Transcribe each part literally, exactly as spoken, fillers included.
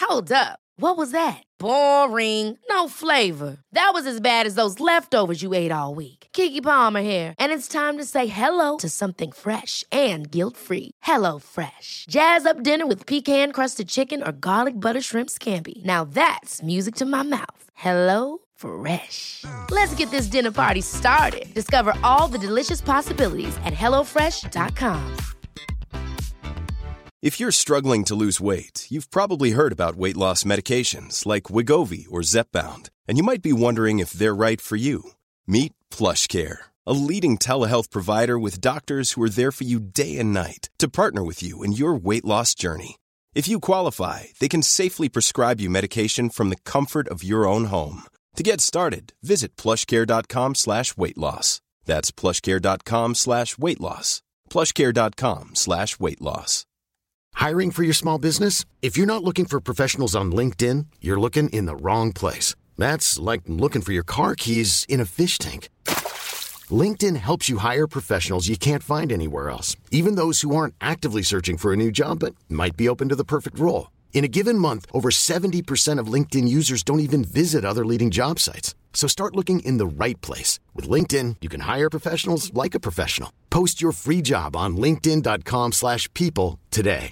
Hold up. What was that? Boring. No flavor. That was as bad as those leftovers you ate all week. Keke Palmer here, and it's time to say hello to something fresh and guilt-free. Hello Fresh. Jazz up dinner with pecan-crusted chicken or garlic butter shrimp scampi. Now that's music to my mouth. Hello Fresh. Let's get this dinner party started. Discover all the delicious possibilities at hello fresh dot com. If you're struggling to lose weight, you've probably heard about weight loss medications like Wegovy or Zepbound, and you might be wondering if they're right for you. Meet PlushCare, a leading telehealth provider with doctors who are there for you day and night to partner with you in your weight loss journey. If you qualify, they can safely prescribe you medication from the comfort of your own home. To get started, visit plushcare.com slash weight loss. That's plushcare.com slash weight loss. plushcare.com slash weight loss. Hiring for your small business? If you're not looking for professionals on LinkedIn, you're looking in the wrong place. That's like looking for your car keys in a fish tank. LinkedIn helps you hire professionals you can't find anywhere else, even those who aren't actively searching for a new job but might be open to the perfect role. In a given month, over seventy percent of LinkedIn users don't even visit other leading job sites. So start looking in the right place. With LinkedIn, you can hire professionals like a professional. Post your free job on linkedin.com slash people today.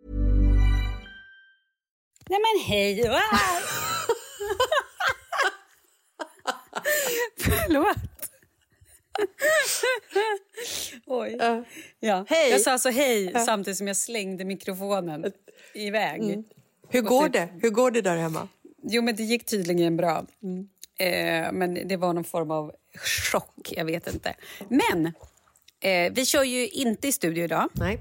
Nej men hej! Förlåt. Oj. Uh, ja. Hej. Jag sa alltså hej uh. samtidigt som jag slängde mikrofonen iväg. Mm. Hur går det? Hur går det där hemma? Jo, men det gick tydligen bra. Mm. Eh, men det var någon form av chock, jag vet inte. Men eh, vi kör ju inte i studio idag. Nej.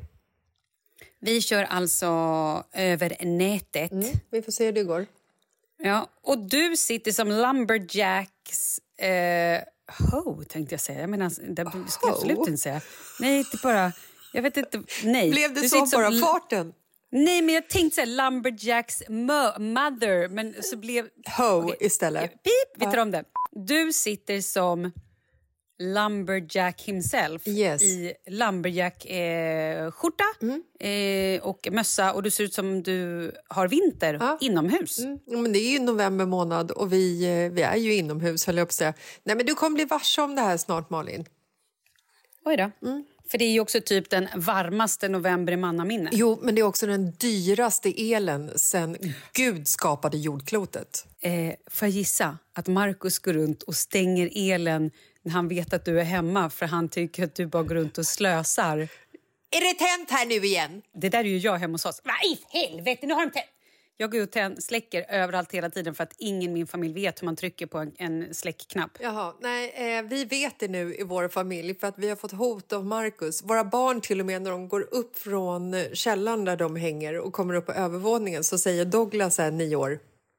Vi kör alltså över nätet. Mm. Vi får se hur det går. Ja, och du sitter som Lumberjacks eh, ho, tänkte jag säga. Jag menar, det skulle jag absolut inte säga. Nej, inte bara... Jag vet inte, nej. Blev det du så bara som, farten? Nej, men jag tänkte säga Lumberjacks mo- mother, men så blev... Ho okay. istället. Pip, vi tar om det. Du sitter som Lumberjack himself yes. i Lumberjack-skjorta eh, mm. eh, och mössa, och du ser ut som du har vinter ja. inomhus. Mm. Ja, men det är ju november månad och vi, vi är ju inomhus, höll jag på att säga. Nej, men du kommer bli varse om det här snart, Malin. Oj då. Mm. För det är ju också typ den varmaste november i mannaminne. Jo, men det är också den dyraste elen sen Gud skapade jordklotet. Eh, får jag gissa att Marcus går runt och stänger elen när han vet att du är hemma, för han tycker att du bara går runt och slösar. Är det tänt här nu igen? Det där är ju jag hemma hos oss. Vad i helvete, nu har de tänt. Jag går ut och släcker överallt hela tiden för att ingen i min familj vet hur man trycker på en, en släckknapp. Jaha, nej, eh, vi vet det nu i vår familj för att vi har fått hot av Marcus. Våra barn till och med när de går upp från källaren där de hänger och kommer upp på övervåningen så säger Douglas här, nio år.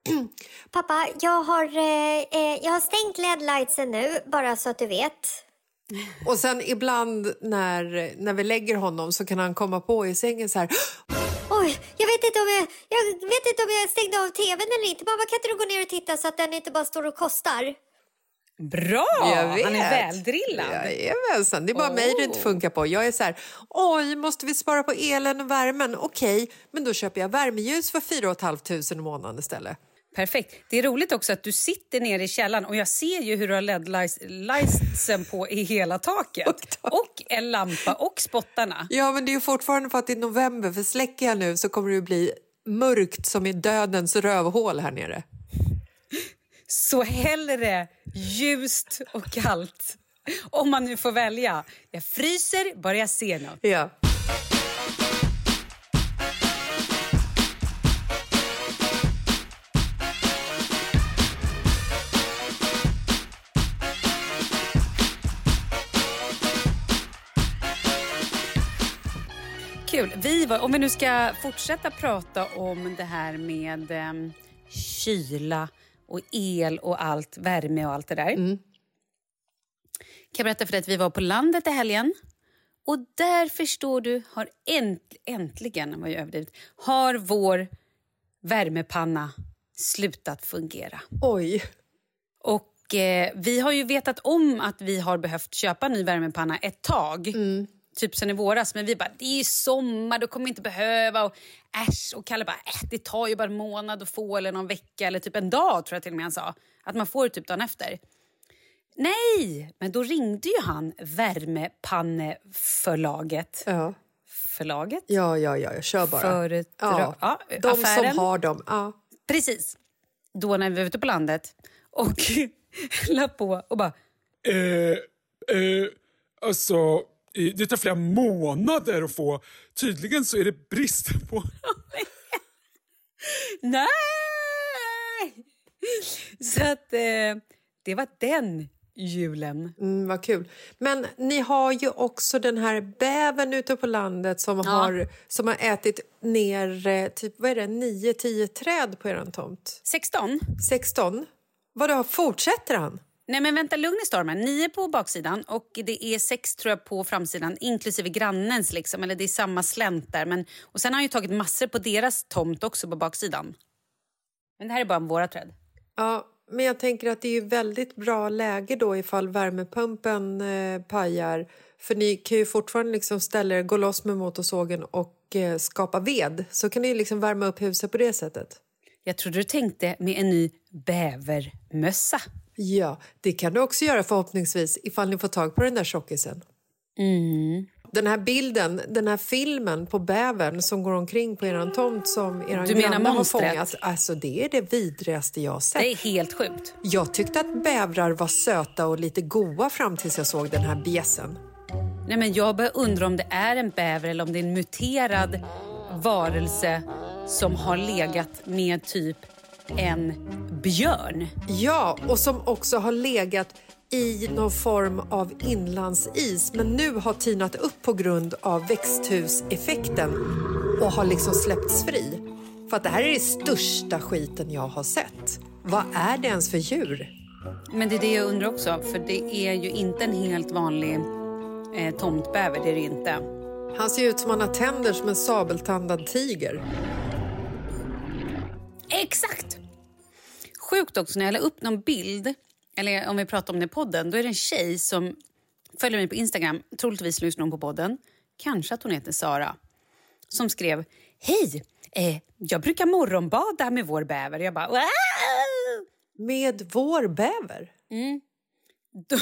Pappa, jag har, eh, jag har stängt L E D-lightsen nu, bara så att du vet. Och sen ibland när, när vi lägger honom så kan han komma på i sängen så här... Oj, jag vet inte om jag, jag vet inte om jag stängde av tvn eller inte. Mamma, kan inte du gå ner och titta så att den inte bara står och kostar? Bra! Han är väldrillad. Jajamensan, det är bara oh. mig det inte funkar på. Jag är så här, oj, måste vi spara på elen och värmen? Okej, men då köper jag värmeljus för fyra och ett halvt tusen i månaden istället. Perfekt. Det är roligt också att du sitter nere i källaren och jag ser ju hur du har L E D-lightsen på i hela taket. Och, och en lampa och spottarna. Ja, men det är ju fortfarande för att det är november, för släcker jag nu så kommer det bli mörkt som i dödens rövhål här nere. Så hellre ljust och kallt. Om man nu får välja. Jag fryser bara jag ser något. Ja. Kul. Vi var, om vi nu ska fortsätta prata om det här med eh, kyla och el och allt, värme och allt det där. Mm. Kan jag berätta för dig att vi var på landet i helgen. Och där, förstår du, har änt, äntligen, var jag överdrivet, har vår värmepanna slutat fungera. Oj. Och eh, vi har ju vetat om att vi har behövt köpa en ny värmepanna ett tag. Mm. typ sen i våras. Men vi bara, det är ju sommar, då kommer vi inte behöva. Och äsch, och Kalle bara, äh, det tar ju bara en månad att få, eller någon vecka, eller typ en dag tror jag till och med han sa. Att man får det typ dagen efter. Nej, men då ringde ju han Värmepanneförlaget. Ja. Förlaget? Ja, ja, ja, jag kör bara. Företag... Ja, ja, de affären. som har dem. Ja. Precis. Då när vi var ute på landet. Och la på och bara... Eh, eh, alltså, eh, det tar flera månader att få. Tydligen så är det brist på... Nej! Så att eh, det var den julen. Mm, vad kul. Men ni har ju också den här bävern ute på landet som, Ja. har, som har ätit ner eh, typ, vad är det, nio tio träd på er tomt. sexton. sexton. Vadå, fortsätter han? Nej men vänta, lugn i stormen. Nio på baksidan och det är sex tror jag på framsidan, inklusive grannens liksom, eller det är samma slänt där. Men, och sen har han ju tagit massor på deras tomt också på baksidan. Men det här är bara våra träd. Ja, men jag tänker att det är ju väldigt bra läge då ifall värmepumpen eh, pajar. För ni kan ju fortfarande liksom ställa er, gå loss med motorsågen och eh, skapa ved. Så kan ni liksom värma upp huset på det sättet. Jag trodde du tänkte med en ny bävermössa. Ja, det kan du också göra förhoppningsvis ifall ni får tag på den där tjockisen. Mm. Den här bilden, den här filmen på bävern som går omkring på eran tomt som eran Du menar grannar har monstret? fångat. Alltså det är det vidrigaste jag har sett. Det är helt sjukt. Jag tyckte att bävrar var söta och lite goa fram tills jag såg den här bjässen. Nej, men jag börjar undra om det är en bäver eller om det är en muterad varelse som har legat med typ en björn. Ja, och som också har legat i någon form av inlandsis men nu har tinat upp på grund av växthuseffekten och har liksom släppts fri. För att det här är det största skiten jag har sett. Vad är det ens för djur? Men det är det jag undrar också, för det är ju inte en helt vanlig eh, tomtbäver, det är det inte. Han ser ut som han har tänder som en sabeltandad tiger. Exakt! Sjukt också, när jag la upp någon bild, eller om vi pratar om det i podden, då är det en tjej som följer mig på Instagram, troligtvis lyssnar hon på podden, kanske att hon heter Sara, som skrev, hej, eh, jag brukar morgonbada med vår bäver. Jag bara, wow! Med vår bäver? Mm. Då...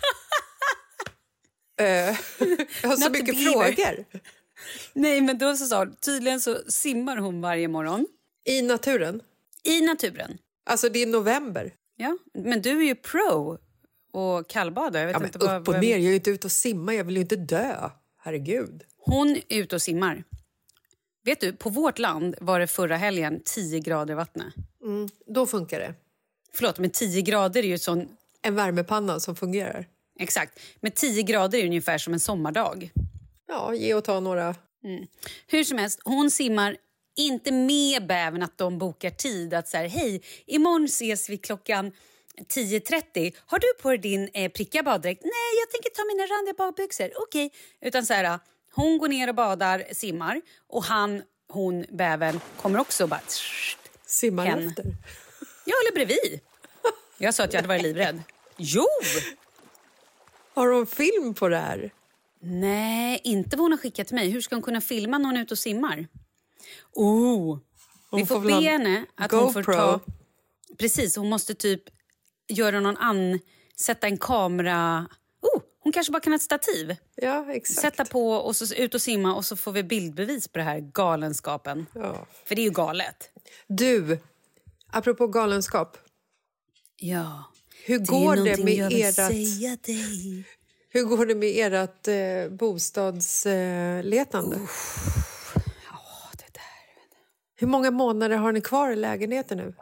uh, jag har så Not mycket the frågor. Nej, men då så sa hon, tydligen så simmar hon varje morgon. I naturen? I naturen. Alltså det är november. Ja, men du är ju pro och kallbadar. Jag vet Ja, men inte upp vad, och vad... ner, jag är ju inte ute och simma, jag vill ju inte dö. Herregud. Hon är ute och simmar. Vet du, på vårt land var det förra helgen tio grader i vattnet. Mm, då funkar det. Förlåt, men tio grader är ju sån... En värmepanna som fungerar. Exakt, men tio grader är ungefär som en sommardag. Ja, ge och ta några. Mm. Hur som helst, hon simmar inte med bävern att de bokar tid. Att så här, hej, imorgon ses vi klockan tio trettio. Har du på dig din eh, prickiga baddräkt? Nej, jag tänker ta mina randiga badbyxor. Okej. Okay. Utan så här, hon går ner och badar, simmar. Och han, hon, bävern kommer också och bara... Simmar hen. efter. Jag håller bredvid. Jag sa att jag hade varit livrädd. Jo! Har hon film på det här? Nej, inte vad hon har skickat till mig. Hur ska hon kunna filma när hon är ute och simmar? Oh, vi får, får be henne att GoPro. hon får ta... Precis, hon måste typ göra någon an... Sätta en kamera... Oh, hon kanske bara kan ha ett stativ. Ja, exakt. Sätta på och så ut och simma och så får vi bildbevis på det här galenskapen. Ja. För det är ju galet. Du, apropå galenskap. Ja. Hur det går är det med jag vill erat... säga dig. Hur går det med ert eh, bostadsletande? Uh. Ja, det där. Hur många månader har ni kvar i lägenheten nu?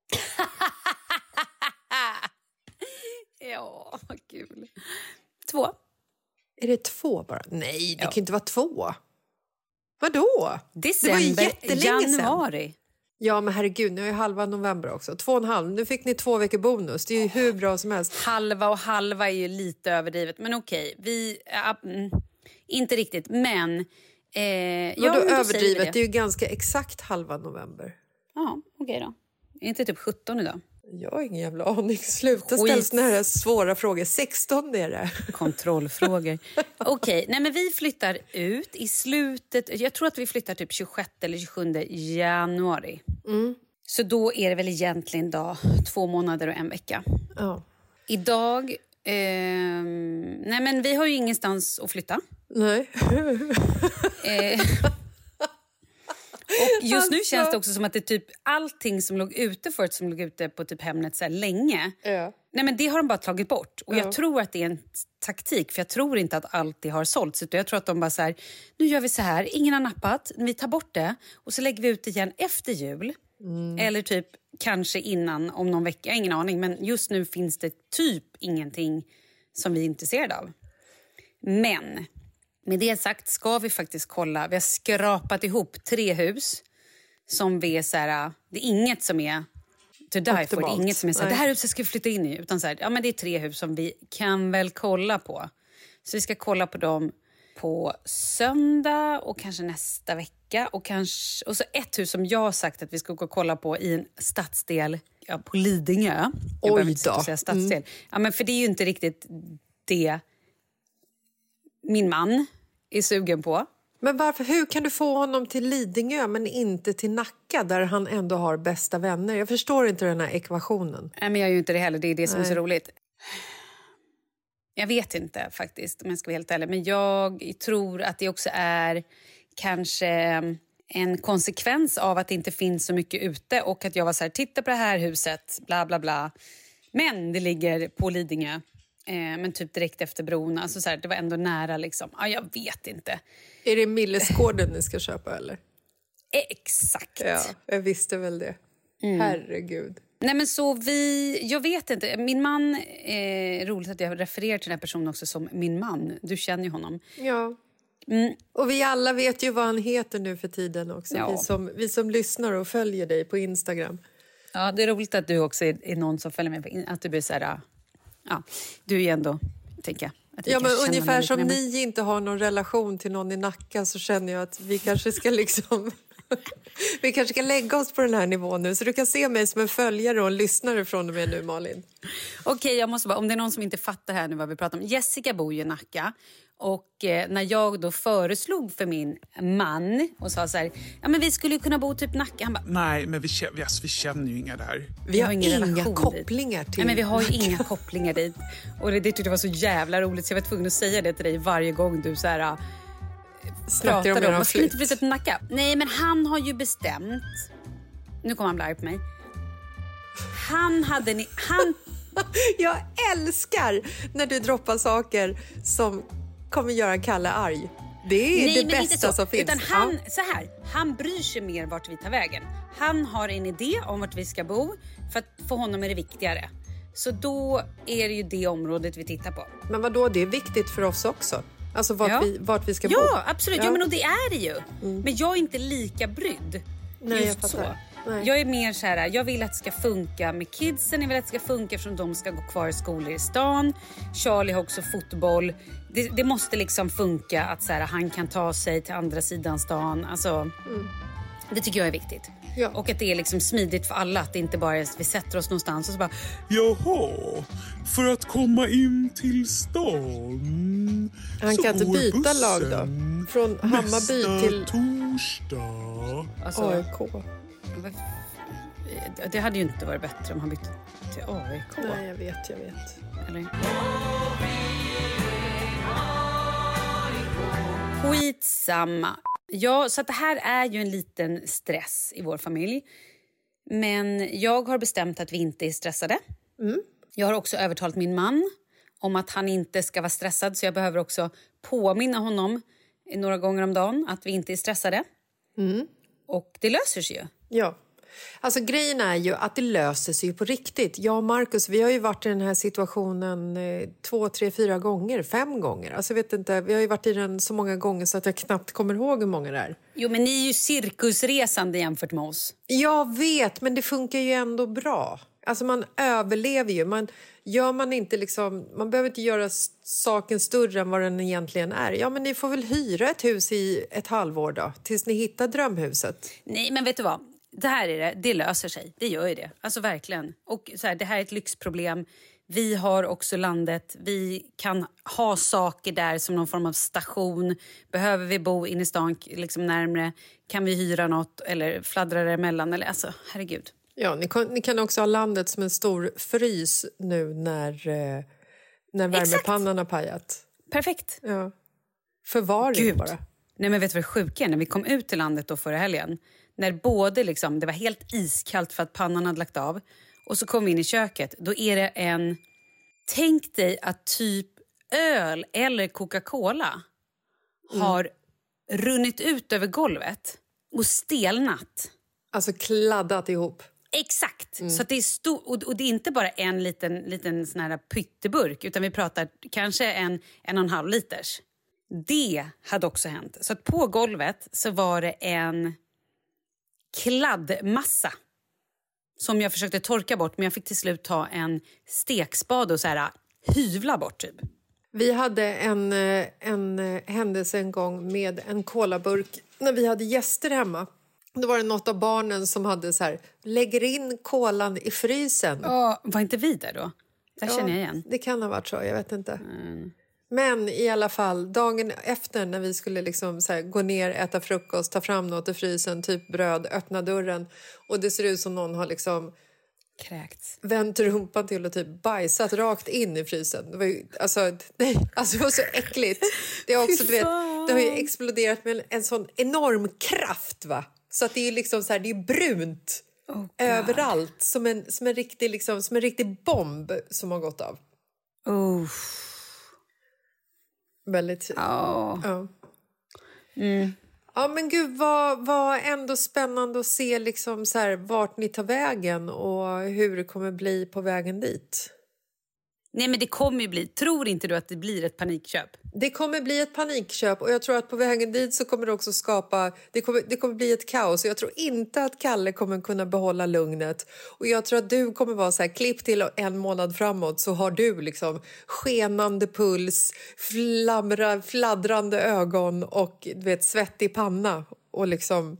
Ja, vad kul. Två. Är det två bara? Nej, det Ja. kan inte vara två. Vadå? December, det var ju jättelänge januari. Sedan. Ja, men herregud, nu är ju halva november också. Två och en halv. Nu fick ni två veckor bonus. Det är ju hur bra som helst. Halva och halva är ju lite överdrivet. Men okej, vi... Äh, mm, inte riktigt, men... Eh, ja, Vadå men då överdrivet? säger vi Det. det är ju ganska exakt halva november. Ja, okej då. Är inte typ sjutton idag? Jag har ingen jävla aning. Sluta ställa såna här svåra frågor. sexton är det. Kontrollfrågor. Okej, okay. Nej men vi flyttar ut i slutet. Jag tror att vi flyttar typ tjugosjätte eller tjugosjunde januari. Mm. Så då är det väl egentligen då två månader och en vecka. Ja. Idag... Eh, nej men vi har ju ingenstans att flytta. Nej. eh, och just nu alltså. känns det också som att det typ allting som låg ute förut, som låg ute på typ Hemnet så här länge. Ja. Nej men det har de bara tagit bort. Och ja. jag tror att det är en taktik, för jag tror inte att allt det har sålts. Utan jag tror att de bara så här, nu gör vi så här, ingen har nappat, vi tar bort det och så lägger vi ut det igen efter jul. Mm. Eller typ kanske innan, om någon vecka, ingen aning. Men just nu finns det typ ingenting som vi är intresserade av. Men med det sagt ska vi faktiskt kolla. Vi har skrapat ihop tre hus som vi är så här, det är inget som är to die for. Det är inget som är så här, det här huset ska vi flytta in i. Utan så här, ja men det är tre hus som vi kan väl kolla på. Så vi ska kolla på dem på söndag och kanske nästa vecka. Och, kanske, och så ett hus som jag har sagt att vi ska gå och kolla på i en stadsdel, ja, på Lidingö. Jag Oj behöver inte då. säga stadsdel. Mm. Ja, men för det är ju inte riktigt det min man är sugen på. Men varför, hur kan du få honom till Lidingö men inte till Nacka där han ändå har bästa vänner? Jag förstår inte den här ekvationen. Nej, men jag gör ju inte det heller. Det är det som Nej. är så roligt. Jag vet inte faktiskt, om jag ska vara helt ärlig. Men jag tror att det också är kanske en konsekvens av att det inte finns så mycket ute. Och att jag var så här, titta på det här huset, bla bla bla. Men det ligger på Lidingö. Eh, men typ direkt efter bron. Alltså så här, det var ändå nära liksom. Ja, jag vet inte. Är det Millesgården ni ska köpa eller? Exakt. Ja, jag visste väl det. Mm. Herregud. Nej men så vi, jag vet inte, min man, eh, roligt att jag refererar till den här personen också som min man, du känner ju honom. Ja, mm. och vi alla vet ju vad han heter nu för tiden också, ja. vi, som, vi som lyssnar och följer dig på Instagram. Ja, det är roligt att du också är, är någon som följer mig på Instagram, att du blir så här, ja, du är ju ändå, tänker jag. Att ja, men ungefär som med. ni inte har någon relation till någon i Nacka så känner jag att vi kanske ska liksom... Vi kanske ska lägga oss på den här nivån nu så du kan se mig som en följare och en lyssnare från och med nu, Malin. Okej, okay, jag måste bara, om det är någon som inte fattar här nu vad vi pratar om. Jessica bor ju i Nacka och eh, när jag då föreslog för min man och sa så här, ja men vi skulle ju kunna bo typ Nacka. Han bara, nej men vi, vi, alltså, vi känner ju inga där. Vi, vi har, har inga, inga kopplingar till Nej, men vi har ju Nacka. Inga kopplingar dit. Och det, det tyckte jag var så jävla roligt så jag var tvungen att säga det till dig varje gång du så här... Pratar om, om man skulle inte flytta till Nacka. Nej, men han har ju bestämt. Nu kommer han bli arg på mig. Han hade ni, han Jag älskar när du droppar saker som kommer göra Kalle arg. Det är Nej, det men bästa inte så. som finns. Utan han, så här, han bryr sig mer vart vi tar vägen. Han har en idé om vart vi ska bo. För att för honom är det viktigare. Så då är det ju det området vi tittar på. Men vadå, det är viktigt för oss också. Alltså vart, ja. vi, vart vi ska ja, bo. Absolut. Ja, absolut. Ja, men och det är det ju. Mm. Men jag är inte lika brydd. Nej, just jag så. Nej. Jag är mer så här, jag vill att det ska funka med kidsen. Jag vill att det ska funka eftersom de ska gå kvar i skolor i stan. Charlie har också fotboll. Det, det måste liksom funka att så här, han kan ta sig till andra sidan stan. Alltså, mm. Det tycker jag är viktigt. Ja. Och att det är liksom smidigt för alla. Att det inte bara är att vi sätter oss någonstans och så bara... Jaha, för att komma in till stan. Han kan inte byta lag då. Från Hammarby till... torsdag. Alltså, A I K. Det hade ju inte varit bättre om han bytte till A I K. Nej, jag vet, jag vet. Eller? Skitsamma. Ja, så att det här är ju en liten stress i vår familj. Men jag har bestämt att vi inte är stressade. Mm. Jag har också övertalat min man om att han inte ska vara stressad. Så jag behöver också påminna honom några gånger om dagen att vi inte är stressade. Mm. Och det löser sig ju. Ja. Alltså grejen är ju att det löser sig på riktigt. Jag och Marcus, vi har ju varit i den här situationen eh, två, tre, fyra gånger, fem gånger. Alltså jag vet inte, vi har ju varit i den så många gånger så att jag knappt kommer ihåg hur många det är. Jo, men ni är ju cirkusresande jämfört med oss. Jag vet, men det funkar ju ändå bra. Alltså man överlever ju. Man, gör man inte liksom, man behöver inte göra saken större än vad den egentligen är. Ja, men ni får väl hyra ett hus i ett halvår då, tills ni hittar drömhuset. Nej, men vet du vad? det här är det, det löser sig. Det gör ju det. Alltså verkligen. Och så här, det här är ett lyxproblem. Vi har också landet. Vi kan ha saker där som någon form av station. Behöver vi bo inne i stan liksom närmare? Kan vi hyra något eller fladdra det emellan? Eller, alltså, herregud. Ja, ni kan, ni kan också ha landet som en stor frys nu när, eh, när värmepannan har pajat. Perfekt. Ja. Förvaring Gud. bara. Nej, men vet du vad det sjuka är? När vi kom ut till landet då förra helgen. När både liksom, det var helt iskallt för att pannan hade lagt av. Och så kom vi in i köket. Då är det en... Tänk dig att typ öl eller Coca-Cola mm. har runnit ut över golvet och stelnat. Alltså kladdat ihop. Exakt. Mm. Så att det är stor, och, och det är inte bara en liten, liten sån här pytteburk. Utan vi pratar kanske en, en och en halv liters. Det hade också hänt. Så att på golvet så var det en kladdmassa som jag försökte torka bort, men jag fick till slut ta en stekspade och så här hyvla bort typ. Vi hade en, en händelse en gång med en kolaburk när vi hade gäster hemma. Då var det något av barnen som hade så här, lägger in kolan i frysen. Oh, var inte vi där då? Där ja, känner jag igen. Det kan ha varit så, jag vet inte. Mm. Men i alla fall, dagen efter när vi skulle liksom så här, gå ner, äta frukost, ta fram något i frysen, typ bröd, öppna dörren. Och det ser ut som någon har liksom kräkts. Vänt rumpan till och typ bajsat rakt in i frysen. Det var ju, alltså, nej, alltså det var så äckligt. Det har också, du vet, det har ju exploderat med en sån enorm kraft, va? Så att det är liksom så här, det är brunt oh, överallt. Som en, som, en riktig, liksom, som en riktig bomb som har gått av. Oh. Väldigt... Oh. Ja. Mm. Ja, men gud, vad, vad ändå spännande att se liksom så här, vart ni tar vägen och hur det kommer bli på vägen dit. Nej, men det kommer ju bli. Tror inte du att det blir ett panikköp? Det kommer bli ett panikköp och jag tror att på vägen dit så kommer det också skapa... Det kommer, det kommer bli ett kaos och jag tror inte att Kalle kommer kunna behålla lugnet. Och jag tror att du kommer vara så här, klipp till en månad framåt så har du liksom skenande puls, flamra, fladdrande ögon och du vet, svettig panna och liksom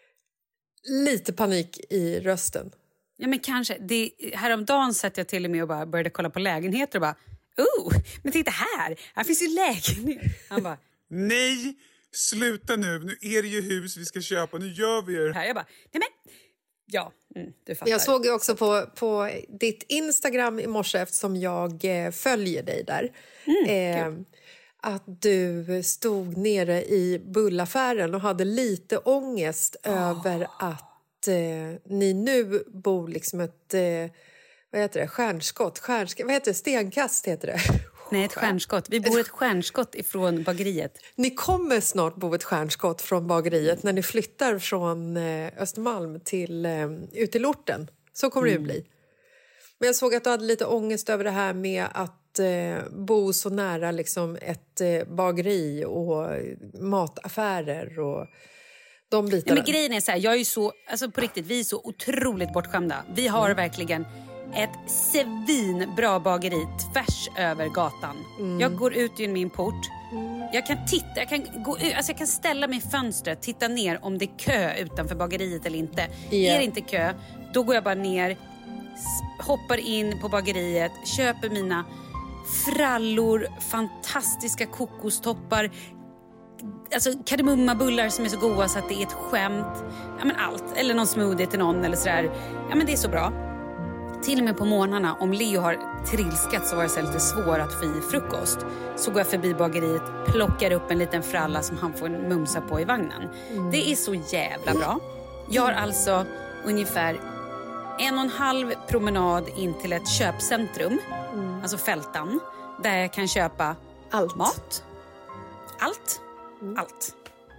lite panik i rösten. Ja, men kanske. Det, häromdagen satt jag till och med och bara började kolla på lägenheter och bara, oh, men titta här, här finns ju lägenhet. Han bara, nej, sluta nu, nu är det ju hus vi ska köpa, nu gör vi det här. Jag bara, nej men, ja, mm, du fattar. Jag såg ju också på, på ditt Instagram i morse eftersom jag eh, följer dig där. Mm, eh, att du stod nere i bullaffären och hade lite ångest oh. över att Eh, ni nu bor liksom ett eh, vad heter det, stjärnskott, stjärnsk- vad heter det, stenkast heter det. Nej, ett stjärnskott. Vi bor ett stjärnskott ifrån bageriet. Ni kommer snart bo ett stjärnskott från bageriet när ni flyttar från eh, Östermalm till eh, ut till orten. Så kommer mm. det ju bli. Men jag såg att du hade lite ångest över det här med att eh, bo så nära liksom ett eh, bageri och mataffärer och de bitarna. Nej, men grejen är så här, jag är ju så, alltså på riktigt, vi är så otroligt bortskämda. Vi har mm. verkligen ett svinbra bageri tvärs över gatan. Mm. Jag går ut i min port. Mm. Jag kan titta, jag kan gå ut, alltså jag kan ställa mig i fönstret, titta ner om det är kö utanför bageriet eller inte. Yeah. Är det inte kö, då går jag bara ner, hoppar in på bageriet, köper mina frallor, fantastiska kokostoppar, alltså kardemummabullar som är så goda så att det är ett skämt. Ja, men allt. Eller någon smoothie till någon eller sådär. Ja, men det är så bra. Till och med på morgnarna, om Leo har trilskat så var det så lite svårt att få i frukost. Så går jag förbi bageriet, plockar upp en liten fralla som han får mumsa på i vagnen. Mm. Det är så jävla bra. Jag har alltså ungefär en och en halv promenad in till ett köpcentrum. Mm. Alltså Fältan. Där jag kan köpa allt. Mat. Allt. Mm. Allt.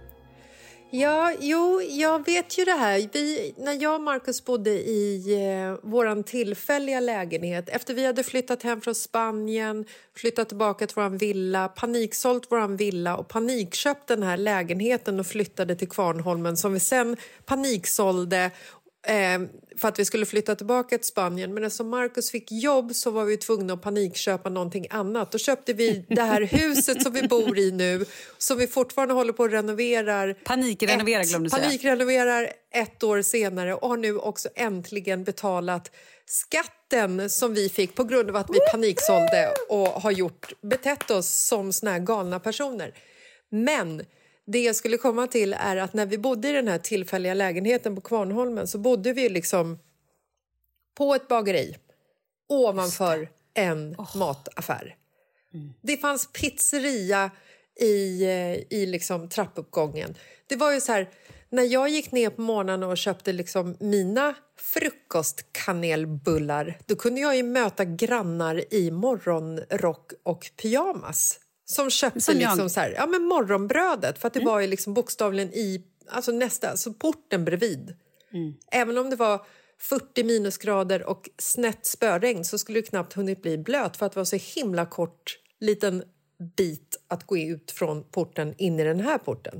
Ja, jo, jag vet ju det här. Vi, när jag och Marcus bodde i eh, våran tillfälliga lägenhet, efter vi hade flyttat hem från Spanien, flyttat tillbaka till våran villa, paniksålt våran villa och panikköpt den här lägenheten och flyttade till Kvarnholmen som vi sen paniksålde Eh, för att vi skulle flytta tillbaka till Spanien. Men eftersom Marcus fick jobb så var vi tvungna att panikköpa någonting annat. Då köpte vi det här huset som vi bor i nu, som vi fortfarande håller på att renovera. Panikrenovera ett, glömde säga. Panikrenoverar ett år senare och har nu också äntligen betalat skatten som vi fick på grund av att vi paniksålde och har gjort, betett oss som såna här galna personer. Men det jag skulle komma till är att när vi bodde i den här tillfälliga lägenheten på Kvarnholmen så bodde vi liksom på ett bageri ovanför en oh. mataffär. Mm. Det fanns pizzeria i, i liksom trappuppgången. Det var ju så här, när jag gick ner på morgonen och köpte liksom mina frukostkanelbullar, då kunde jag ju möta grannar i morgonrock och pyjamas. Som köpte som liksom så här, ja, men morgonbrödet. För att det mm. var ju liksom bokstavligen i alltså nästa, så porten bredvid. Mm. Även om det var fyrtio minusgrader och snett spöregn så skulle det knappt hunnit bli blöt. För att det var så himla kort liten bit att gå ut från porten in i den här porten.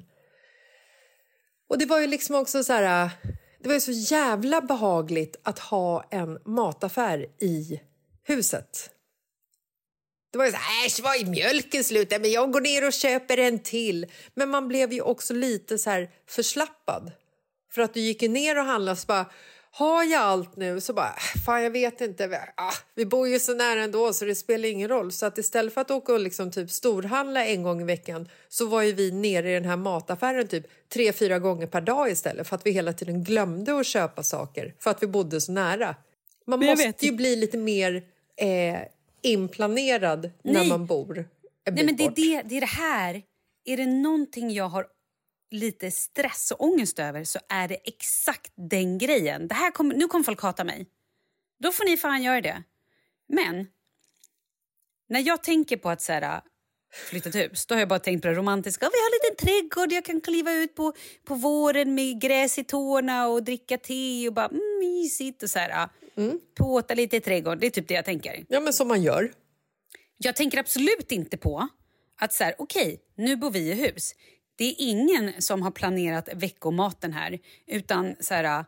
Och det var ju liksom också så här, det var ju så jävla behagligt att ha en mataffär i huset. Det var ju så här, äsch, var i mjölken slutar, men jag går ner och köper en till. Men man blev ju också lite så här förslappad. För att du gick ner och handlade så bara, har jag allt nu? Så bara, fan jag vet inte. Ah, vi bor ju så nära ändå så det spelar ingen roll. Så att istället för att åka och liksom typ storhandla en gång i veckan så var ju vi nere i den här mataffären typ tre, fyra gånger per dag istället. För att vi hela tiden glömde att köpa saker. För att vi bodde så nära. Man men måste ju bli lite mer... Eh, inplanerad när Nej. man bor en Nej, men det är bort. det, det är det här. Är det någonting jag har lite stress och ångest över så är det exakt den grejen. Det här kom, nu kommer folk hata mig. Då får ni fan göra det. Men när jag tänker på att så här, flytta till hus, då har jag bara tänkt på det romantiska. Vi har en liten trädgård, jag kan kliva ut på, på våren med gräs i tårna och dricka te och bara mm, mysigt och så här. Mm. Påta lite i trädgård, det är typ det jag tänker. Ja, men som man gör. Jag tänker absolut inte på att så här, okej, nu bor vi i hus. Det är ingen som har planerat veckomaten här, utan så här,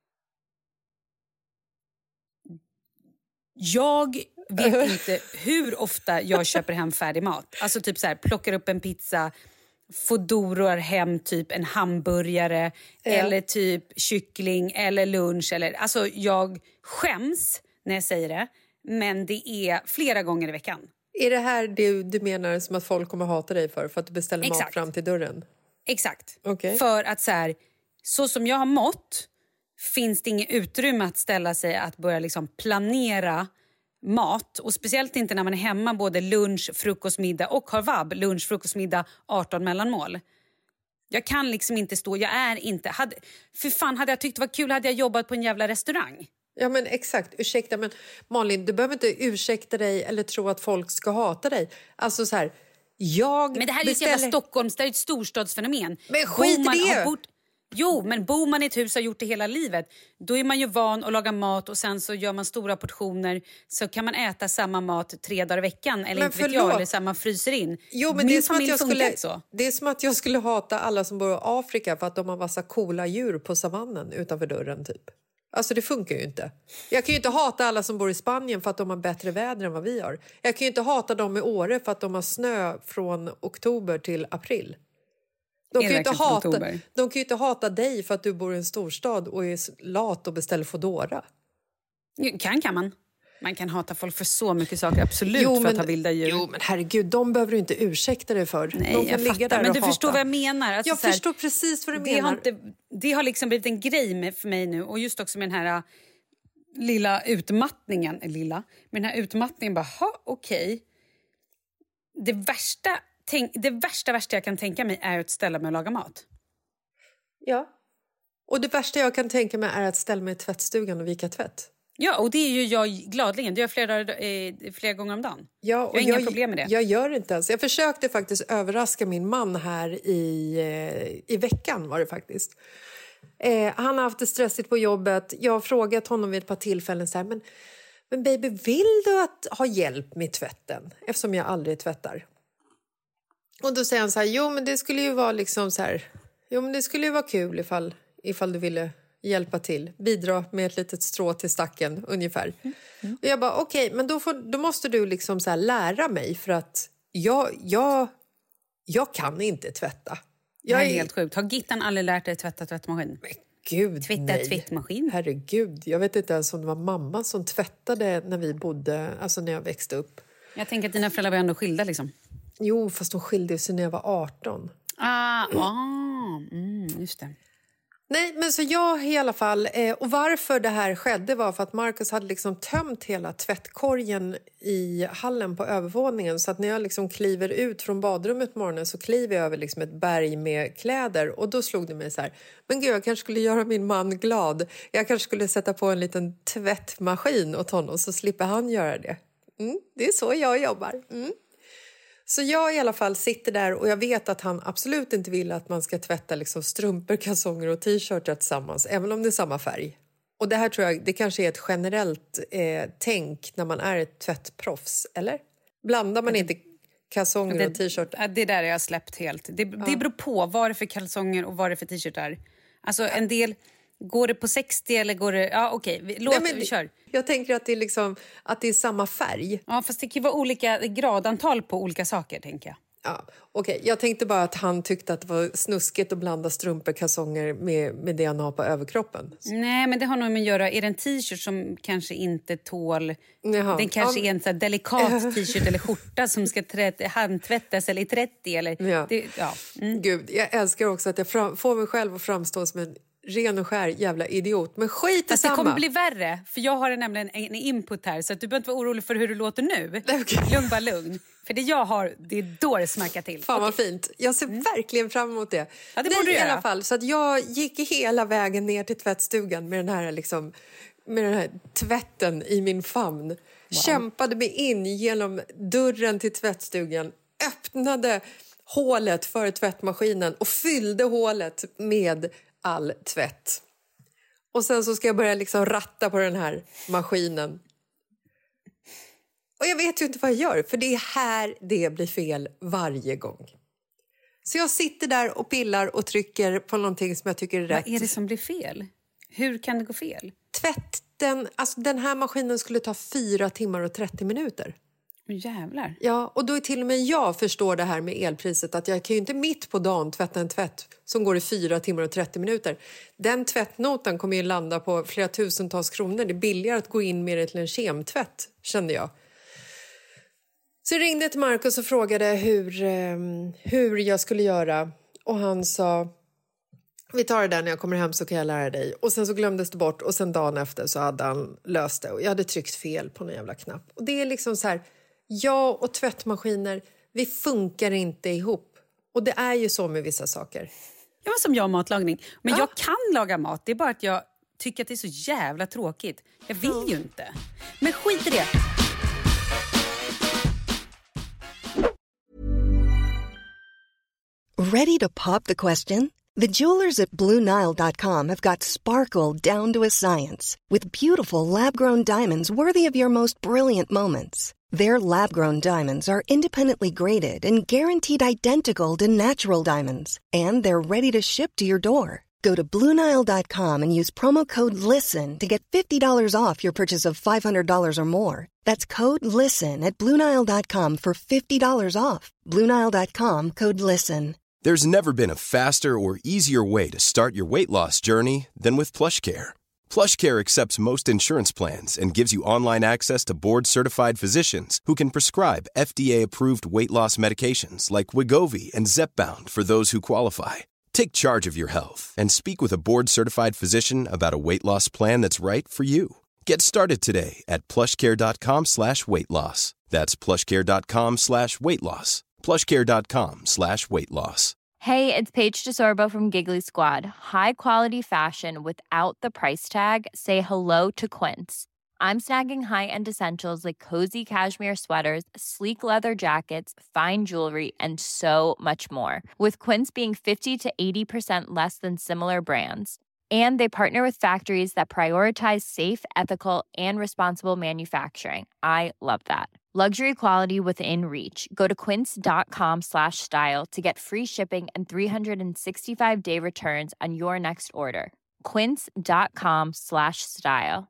jag vet inte hur ofta jag köper hem färdig mat. Alltså typ så här, plockar upp en pizza, fodorar hem typ en hamburgare ja. eller typ kyckling eller lunch. Eller, alltså jag skäms när jag säger det, men det är flera gånger i veckan. Är det här det du menar som att folk kommer hata dig för? För att du beställer Exakt. mat fram till dörren? Exakt. Okay. För att så här, så som jag har mått finns det inget utrymme att ställa sig att börja liksom planera mat. Och speciellt inte när man är hemma både lunch, frukost, middag och har vab. Lunch, frukost, middag, arton mellanmål. Jag kan liksom inte stå, jag är inte... Hade, för fan, hade jag tyckt det var kul hade jag jobbat på en jävla restaurang. Ja men exakt, ursäkta men Malin, du behöver inte ursäkta dig eller tro att folk ska hata dig. Alltså så här, jag Men det här är beställer... ju ett jävla Stockholms, det är ett storstadsfenomen. Men skit i det! Bort... Jo, men bor man i ett hus och har gjort det hela livet, då är man ju van att laga mat och sen så gör man stora portioner, så kan man äta samma mat tre dagar i veckan eller men inte vet jag, eller samma fryser in. Jo, men det är, som att jag skulle, så. det är som att jag skulle hata alla som bor i Afrika för att de har massa coola djur på savannen utanför dörren typ. Alltså det funkar ju inte. Jag kan ju inte hata alla som bor i Spanien för att de har bättre väder än vad vi har. Jag kan ju inte hata dem i Åre för att de har snö från oktober till april. De kan, ju inte hata, de kan ju inte hata dig för att du bor i en storstad och är lat och beställer Foodora. Kan kan man. Man kan hata folk för så mycket saker, absolut, jo, för men, att ha vilda djur. Jo, men herregud, de behöver du inte ursäkta dig för. Nej, de kan jag ligga fattar, där men och du hata. förstår vad jag menar. Alltså, jag så här, förstår precis vad du det menar. Har inte, det har liksom blivit en grej med, för mig nu, och just också med den här uh, lilla utmattningen, lilla, med den här utmattningen, bara, ha, okej. Okay. Det värsta, tänk, det värsta, värsta jag kan tänka mig är att ställa mig och laga mat. Ja. Och det värsta jag kan tänka mig är att ställa mig i tvättstugan och vika tvätt. Ja, och det är ju jag gladligen. Det gör jag flera, eh, flera gånger om dagen. Ja, och jag har inga jag, problem med det. Jag gör inte ens. Jag försökte faktiskt överraska min man här i, eh, i veckan var det faktiskt. Eh, han har haft det stressigt på jobbet. Jag har frågat honom vid ett par tillfällen så här, men, men baby, vill du att ha hjälp med tvätten? Eftersom jag aldrig tvättar. Och då säger han så här, jo men det skulle ju vara liksom så här... Jo, men det skulle ju vara kul ifall, ifall du ville hjälpa till, bidra med ett litet strå till stacken ungefär. Mm. Mm. Och jag bara okej, okay, men då, får, då måste du liksom så här lära mig för att jag, jag, jag kan inte tvätta. Jag det är helt sjukt. Har Gittan aldrig lärt dig tvätta tvättmaskin? Men gud, tvätta nej. tvättmaskin? Herregud, jag vet inte ens om det var mamma som tvättade när vi bodde, alltså när jag växte upp. Jag tänker att dina föräldrar var ändå skilda liksom. Jo, fast de skilde sig när jag var arton. Ah, ah mm, just det. Nej, men så jag i alla fall, eh, och varför det här skedde var för att Marcus hade liksom tömt hela tvättkorgen i hallen på övervåningen, så att när jag liksom kliver ut från badrummet på morgonen så kliver jag över liksom ett berg med kläder, och då slog det mig så här, men gud, jag kanske skulle göra min man glad. Jag kanske skulle sätta på en liten tvättmaskin åt honom så slipper han göra det. Mm, det är så jag jobbar. Mm. Så jag i alla fall sitter där och jag vet att han absolut inte vill att man ska tvätta liksom strumpor, kalsonger och t-shirtar tillsammans, även om det är samma färg. Och det här tror jag, det kanske är ett generellt eh, tänk när man är ett tvättproffs, eller? Blandar man inte kalsonger det, och t-shirtar? Det där har jag släppt helt. Det, ja. det beror på vad det är för kalsonger och vad det är för t-shirtar. Alltså en del... Går det på sextio eller går det... Ja, okej. Okay. Låt, Nej, vi kör. Jag tänker att det, är liksom, att det är samma färg. Ja, fast det kan vara olika gradantal på olika saker, tänker jag. Ja, okej. Okay. Jag tänkte bara att han tyckte att det var snuskigt att blanda strumpor, kalsonger med, med det han har på överkroppen. Nej, men det har nog med att göra... Är det en t-shirt som kanske inte tål... Jaha. Den kanske ja. är en så här delikat t-shirt eller skjorta som ska trä- handtvättas eller i trettio. Eller, ja. Det, ja. Mm. Gud, jag älskar också att jag fram, får mig själv att framstå som en ren och skär jävla idiot. Men skit i samma. Det kommer bli värre, för jag har nämligen en input här, så att du behöver inte vara orolig för hur du låter nu. Okay. Lugn, bara lugn. För det jag har, det är då det smackar till. Fan okay. vad fint. Jag ser mm. verkligen fram emot det. Ja, det borde du i göra. alla fall. Så att jag gick hela vägen ner till tvättstugan med den här, liksom, med den här tvätten i min famn. Wow. Kämpade mig in genom dörren till tvättstugan. Öppnade hålet för tvättmaskinen och fyllde hålet med all tvätt. Och sen så ska jag börja liksom ratta på den här maskinen. Och jag vet ju inte vad jag gör, för det är här det blir fel varje gång. Så jag sitter där och pillar och trycker på någonting som jag tycker är rätt. Vad är det som blir fel? Hur kan det gå fel? Tvätten, alltså den här maskinen skulle ta fyra timmar och trettio minuter. Jävlar. Ja, och då är till och med jag förstår det här med elpriset, att jag kan ju inte mitt på dagen tvätta en tvätt som går i fyra timmar och trettio minuter. Den tvättnotan kommer ju landa på flera tusentals kronor. Det är billigare att gå in med det till en kemtvätt, kände jag. Så jag ringde till Marcus och frågade hur, hur jag skulle göra. Och han sa, vi tar det där när jag kommer hem så kan jag lära dig. Och sen så glömdes det bort och sen dagen efter så hade han löst det. Och jag hade tryckt fel på någon jävla knapp. Och det är liksom så här, jag och tvättmaskiner, vi funkar inte ihop. Och det är ju så med vissa saker. Jag var som jag matlagning. Men ja. jag kan laga mat. Det är bara att jag tycker att det är så jävla tråkigt. Jag vill ju inte. Men skit i det. Ready to pop the question? The jewelers at Blue Nile dot com have got sparkle down to a science with beautiful lab-grown diamonds worthy of your most brilliant moments. Their lab-grown diamonds are independently graded and guaranteed identical to natural diamonds, and they're ready to ship to your door. Go to Blue Nile dot com and use promo code LISTEN to get fifty dollars off your purchase of five hundred dollars or more. That's code LISTEN at Blue Nile dot com for fifty dollars off. Blue Nile dot com, code LISTEN. There's never been a faster or easier way to start your weight loss journey than with PlushCare. PlushCare accepts most insurance plans and gives you online access to board-certified physicians who can prescribe F D A-approved weight loss medications like Wegovy and Zepbound for those who qualify. Take charge of your health and speak with a board-certified physician about a weight loss plan that's right for you. Get started today at plushcare.com slash weight loss. That's plushcare.com slash weight loss. plushcare.com slash weight loss. Hey, it's Paige DeSorbo from Giggly Squad. High quality fashion without the price tag. Say hello to Quince. I'm snagging high-end essentials like cozy cashmere sweaters, sleek leather jackets, fine jewelry, and so much more. With Quince being fifty to eighty percent less than similar brands. And they partner with factories that prioritize safe, ethical, and responsible manufacturing. I love that. Luxury quality within reach. Go to quince.com slash style to get free shipping and three sixty-five day returns on your next order. quince.com slash style.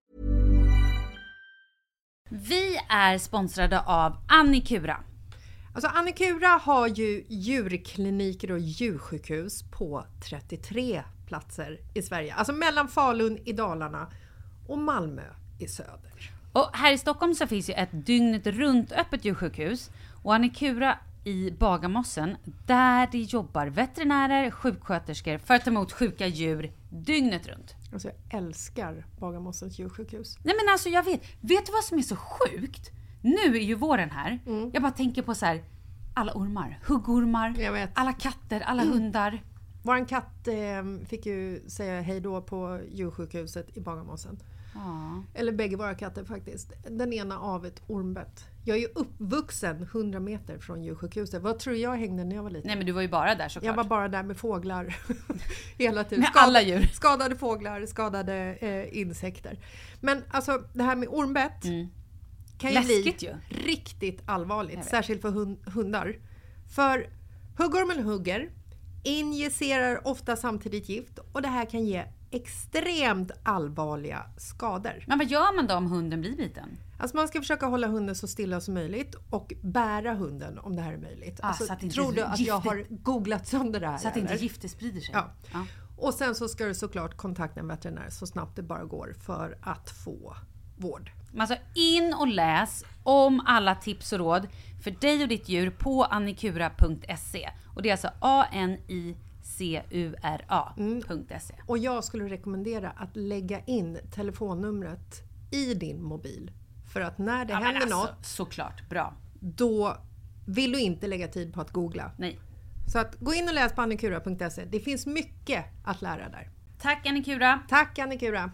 Vi är sponsrade av Annikura. Alltså Annikura har ju djurkliniker och djursjukhus på trettiotre platser i Sverige. Alltså mellan Falun i Dalarna och Malmö i söder. Och här i Stockholm så finns ju ett dygnet runt öppet djursjukhus. Och Annikura i Bagarmossen, där det jobbar veterinärer, sjuksköterskor för att ta emot sjuka djur dygnet runt. Alltså jag älskar Bagarmossens djursjukhus. Nej men alltså jag vet, vet du vad som är så sjukt? Nu är ju våren här. Mm. Jag bara tänker på så här, alla ormar, huggormar, jag vet. Alla katter, alla mm. hundar. Våran katt eh, fick ju säga hej då på djursjukhuset i Bagarmossen. Ja. Eller bägge våra katter faktiskt. Den ena av ett ormbett. Jag är ju uppvuxen hundra meter från djursjukhuset. Vad tror jag hängde när jag var liten? Nej men du var ju bara där såklart. Jag var bara där med fåglar hela tiden. Med alla djur. Skadade fåglar, skadade eh, insekter. Men alltså det här med ormbett mm. kan ju läskigt bli ju. riktigt allvarligt. Särskilt för hund- hundar. För huggormen hugger, injicerar ofta samtidigt gift och det här kan ge extremt allvarliga skador. Men vad gör man då om hunden blir biten? Alltså man ska försöka hålla hunden så stilla som möjligt och bära hunden om det här är möjligt. Ah, alltså, så att inte tror du att giftigt, jag har googlat sönder det här? Så att eller? inte giftet sprider sig. Ja. Ja. Och sen så ska du såklart kontakta en veterinär så snabbt det bara går för att få vård. Alltså in och läs om alla tips och råd för dig och ditt djur på annikura punkt se. Och det är alltså A N I C U R A punkt se. Mm. Och jag skulle rekommendera att lägga in telefonnumret i din mobil. För att när det ja, händer alltså, något, såklart, bra. Då vill du inte lägga tid på att googla. Nej. Så att gå in och läs på annikura punkt se. Det finns mycket att lära där. Tack Annikura. Tack Annikura.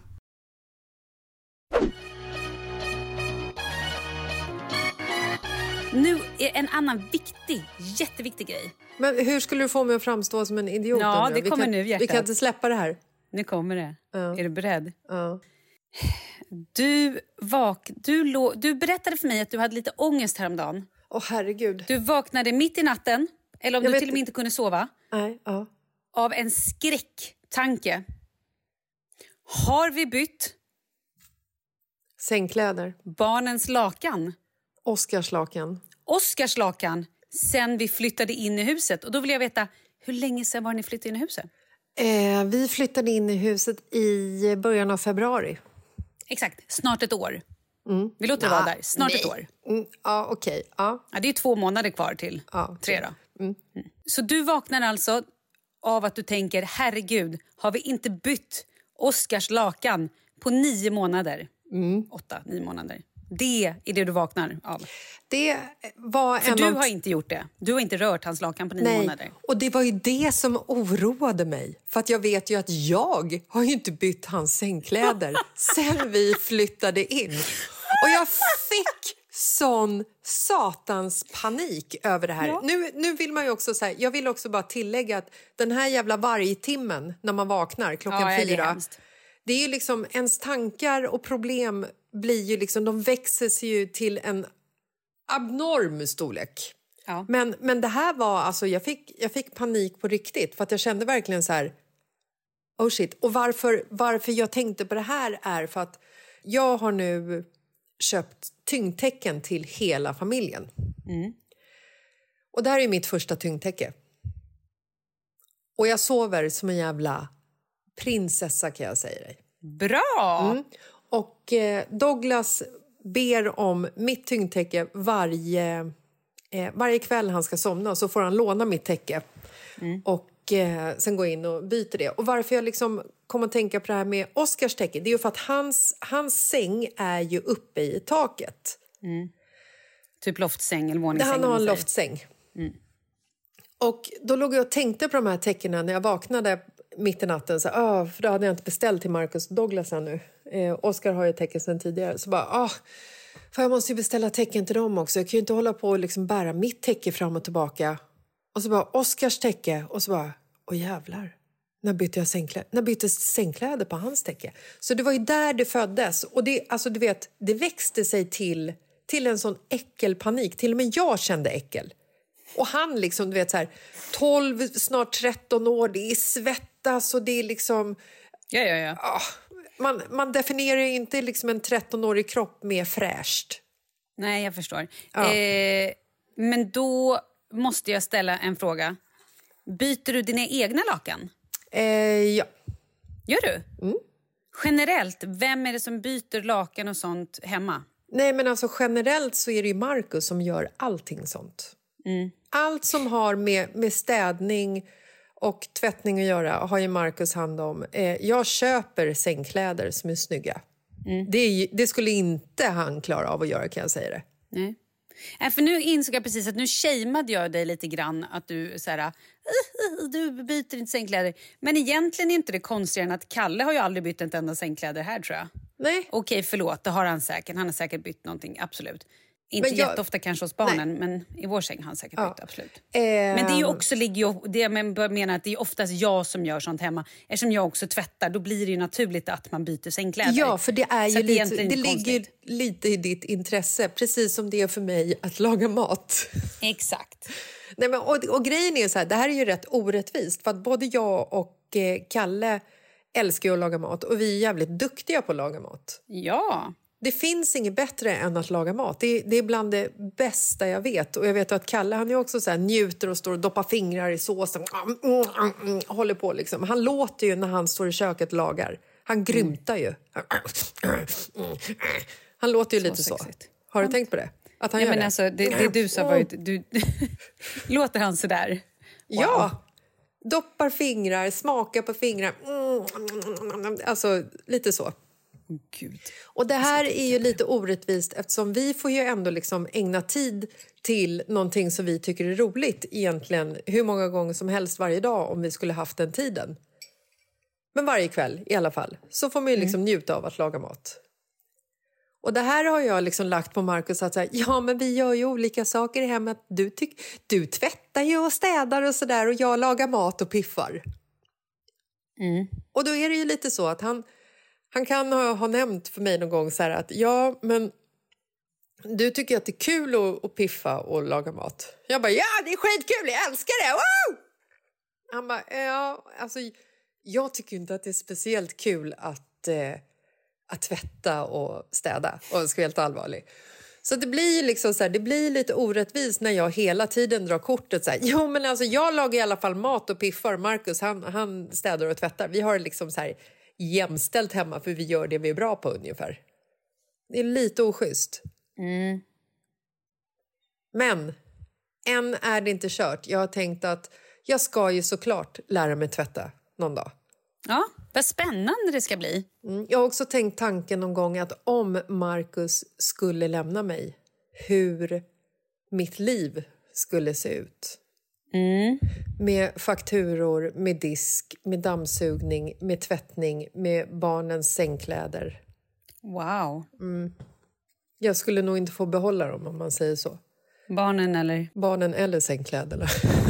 Nu är en annan viktig, jätteviktig grej. Men hur skulle du få mig att framstå som en idiot? Ja, undrar? det kommer vi kan, nu, hjärtat. Vi kan inte släppa det här. Nu kommer det. Ja. Är du beredd? Ja. Du, vak, du, lo, du berättade för mig att du hade lite ångest häromdagen. Åh herregud. Du vaknade mitt i natten, eller om Jag du vet... till och med inte kunde sova. Nej, ja. Av en skräcktanke. Har vi bytt sängkläder? Barnens lakan? Oscars lakan. Oscars lakan sen vi flyttade in i huset. Och då vill jag veta, hur länge sedan var ni flyttade in i huset? Eh, vi flyttade in i huset i början av februari. Exakt, snart ett år. Mm. Vi låter ja, vara där, snart nej. ett år. Mm, ja, okej. Okay. Ja. Ja, det är två månader kvar till ja, tre då. Mm. Mm. Så du vaknar alltså av att du tänker, herregud, har vi inte bytt Oscars lakan på nio månader? Mm. Åtta, nio månader. Det är det du vaknar av. Det var För en du av... har inte gjort det. Du har inte rört hans lakan på nio Nej. månader. Och det var ju det som oroade mig. För att jag vet ju att jag har ju inte bytt hans sängkläder sen vi flyttade in. Och jag fick sån satans panik över det här. Ja. Nu, nu vill man ju också säga, jag vill också bara tillägga att den här jävla vargtimmen när man vaknar klockan ja, fyra. Det är, det är ju liksom ens tankar och problem blir ju liksom, de växer sig ju till en abnorm storlek. Ja. Men, men det här var, alltså jag fick, jag fick panik på riktigt för att jag kände verkligen så här, oh shit. Och varför, varför jag tänkte på det här är för att jag har nu köpt tyngdtäcken till hela familjen. Mm. Och det här är mitt första tyngdtäcke. Och jag sover som en jävla prinsessa kan jag säga dig. Bra! Mm. Och eh, Douglas ber om mitt tyngdtäcke varje, eh, varje kväll han ska somna. Så får han låna mitt täcke. Mm. Och eh, sen gå in och byta det. Och varför jag liksom kom att tänka på det här med Oscars täcke. Det är ju för att hans, hans säng är ju uppe i taket. Mm. Typ loftsäng eller våningssäng. Han har en loftsäng. Mm. Och då låg jag och tänkte på de här täckena när jag vaknade mitt i natten. Så, ah, för då hade jag inte beställt till Marcus och Douglas ännu. Eh, Oscar har ju täcken sedan tidigare. Så bara, ah, för jag måste ju beställa täcken till dem också. Jag kan ju inte hålla på och liksom bära mitt täcke fram och tillbaka. Och så bara, Oscars täcke. Och så bara, åh jävlar. När bytte jag sängkläder? När bytte sängkläder på hans täcke? Så det var ju där det föddes. Och det, alltså du vet, det växte sig till, till en sån äckelpanik. Till och med jag kände äckel. Och han liksom, du vet så här, tolv, snart tretton år, det är svettas och det är liksom, Ja, ja, ja. Oh, man, man definierar ju inte liksom en trettonårig kropp mer fräscht. Nej, jag förstår. Ja. Eh, men då måste jag ställa en fråga. Byter du dina egna lakan? Eh, ja. Gör du? Mm. Generellt, vem är det som byter lakan och sånt hemma? Nej, men alltså generellt så är det ju Marcus som gör allting sånt. Mm. Allt som har med, med städning och tvättning att göra har ju Marcus hand om. Eh, jag köper sängkläder som är snygga. Mm. Det, är, det skulle inte han klara av att göra, kan jag säga det. Nej. Äh, för nu insåg jag precis att nu shameade jag dig lite grann att du så här, uh, uh, du byter inte sängkläder. Men egentligen är inte det konstigare än att Kalle har ju aldrig bytt ett enda sängkläder här, tror jag. Nej. Okej, förlåt, det har han säkert. Han har säkert bytt någonting, absolut. Inte men jag, jätteofta kanske hos barnen, nej. Men i vår säng har han säkert ja. bytt, absolut. Eh, men det är ju också, ligger ju, det jag menar att det är oftast jag som gör sånt hemma. Eftersom jag också tvättar, då blir det ju naturligt att man byter sängkläder. Ja, för det är ju det, lite, det ligger lite i ditt intresse, precis som det är för mig att laga mat. Exakt. Nej, men, och, och grejen är så här, det här är ju rätt orättvist, för att både jag och eh, Kalle älskar ju att laga mat och vi är jävligt duktiga på att laga mat. Ja. Det finns inget bättre än att laga mat. Det är, det är bland det bästa jag vet. Och jag vet att Kalle, han är också så här, njuter och står och doppar fingrar i såsen. Mm, mm, mm, mm, håller på liksom. Han låter ju när han står i köket och lagar. Han grymtar ju. Han låter ju så lite sexigt. Så. Har du tänkt på det? Att han ja, gör men det? Alltså, det, det du sa var ju... Du, låter han så där? Wow. Ja! Doppar fingrar, smakar på fingrar. Mm, alltså, lite så. Gud. Och det här är ju lite orättvist eftersom vi får ju ändå liksom ägna tid till någonting som vi tycker är roligt egentligen hur många gånger som helst varje dag om vi skulle haft den tiden. Men varje kväll i alla fall så får man ju liksom mm. njuta av att laga mat. Och det här har jag liksom lagt på Marcus att säga, ja men vi gör ju olika saker i hemmet. Du, tyck, du tvättar ju och städar och sådär och jag lagar mat och piffar. Mm. Och då är det ju lite så att han Han kan ha, ha nämnt för mig någon gång så här att ja, men du tycker att det är kul att, att piffa och laga mat. Jag bara, ja det är skitkul, jag älskar det, wow! Han bara, ja, alltså jag tycker inte att det är speciellt kul att, eh, att tvätta och städa, och jag ska vara helt allvarlig. Så det blir liksom så här, det blir lite orättvist när jag hela tiden drar kortet så här, jo men alltså jag lagar i alla fall mat och piffar, Marcus han, han städar och tvättar. Vi har liksom så här jämställt hemma för vi gör det vi är bra på ungefär. Det är lite oschysst. Mm. Men än är det inte kört. Jag har tänkt att jag ska ju såklart lära mig tvätta någon dag. Ja, vad spännande det ska bli. Mm. Jag har också tänkt tanken någon gång att om Marcus skulle lämna mig, hur mitt liv skulle se ut. Mm. Med fakturor, med disk, med dammsugning, med tvättning, med barnens sängkläder. Wow. Mm. Jag skulle nog inte få behålla dem om man säger så. Barnen eller? Barnen eller sängkläderna.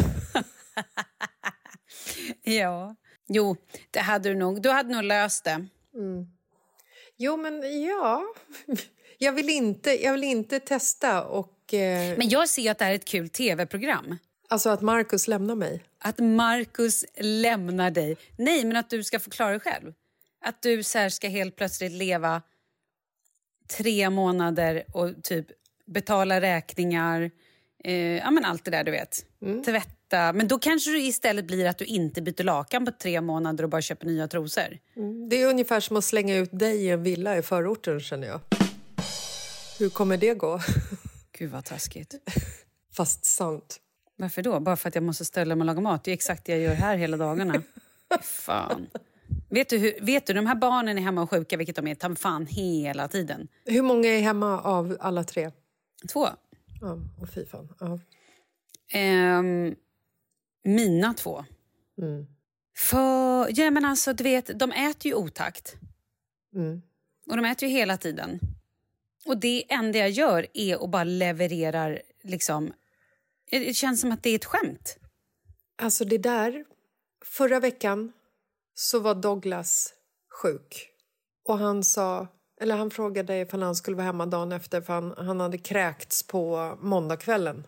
Ja. Jo, det hade du nog. Du hade nog löst det. Mm. Jo, men ja. Jag vill inte, jag vill inte testa och... Eh... Men jag ser att det här är ett kul tv-program. Alltså att Marcus lämnar mig. Att Marcus lämnar dig. Nej, men att du ska få klara dig själv. Att du så här ska helt plötsligt leva tre månader och typ betala räkningar. Eh, ja, men allt det där du vet. Mm. Tvätta. Men då kanske det istället blir att du inte byter lakan på tre månader och bara köper nya trosor. Mm. Det är ungefär som att slänga ut dig i en villa i förorten, känner jag. Hur kommer det gå? Gud vad taskigt. Fast sant. Varför då? Bara för att jag måste ställa mig och laga mat. Det är exakt det jag gör här hela dagarna. Fan. Vet du, hur, vet du, de här barnen är hemma och sjuka, vilket de är tam fan hela tiden. Hur många är hemma av alla tre? Två. Ja, och fy fan. Ja. Um, mina två. Mm. För, ja men alltså du vet, de äter ju otakt. Mm. Och de äter ju hela tiden. Och det enda jag gör är att bara levererar liksom. Det känns som att det är ett skämt. Alltså det där, förra veckan så var Douglas sjuk. Och han sa, eller han frågade ifall han skulle vara hemma dagen efter för han, han hade kräkts på måndagskvällen.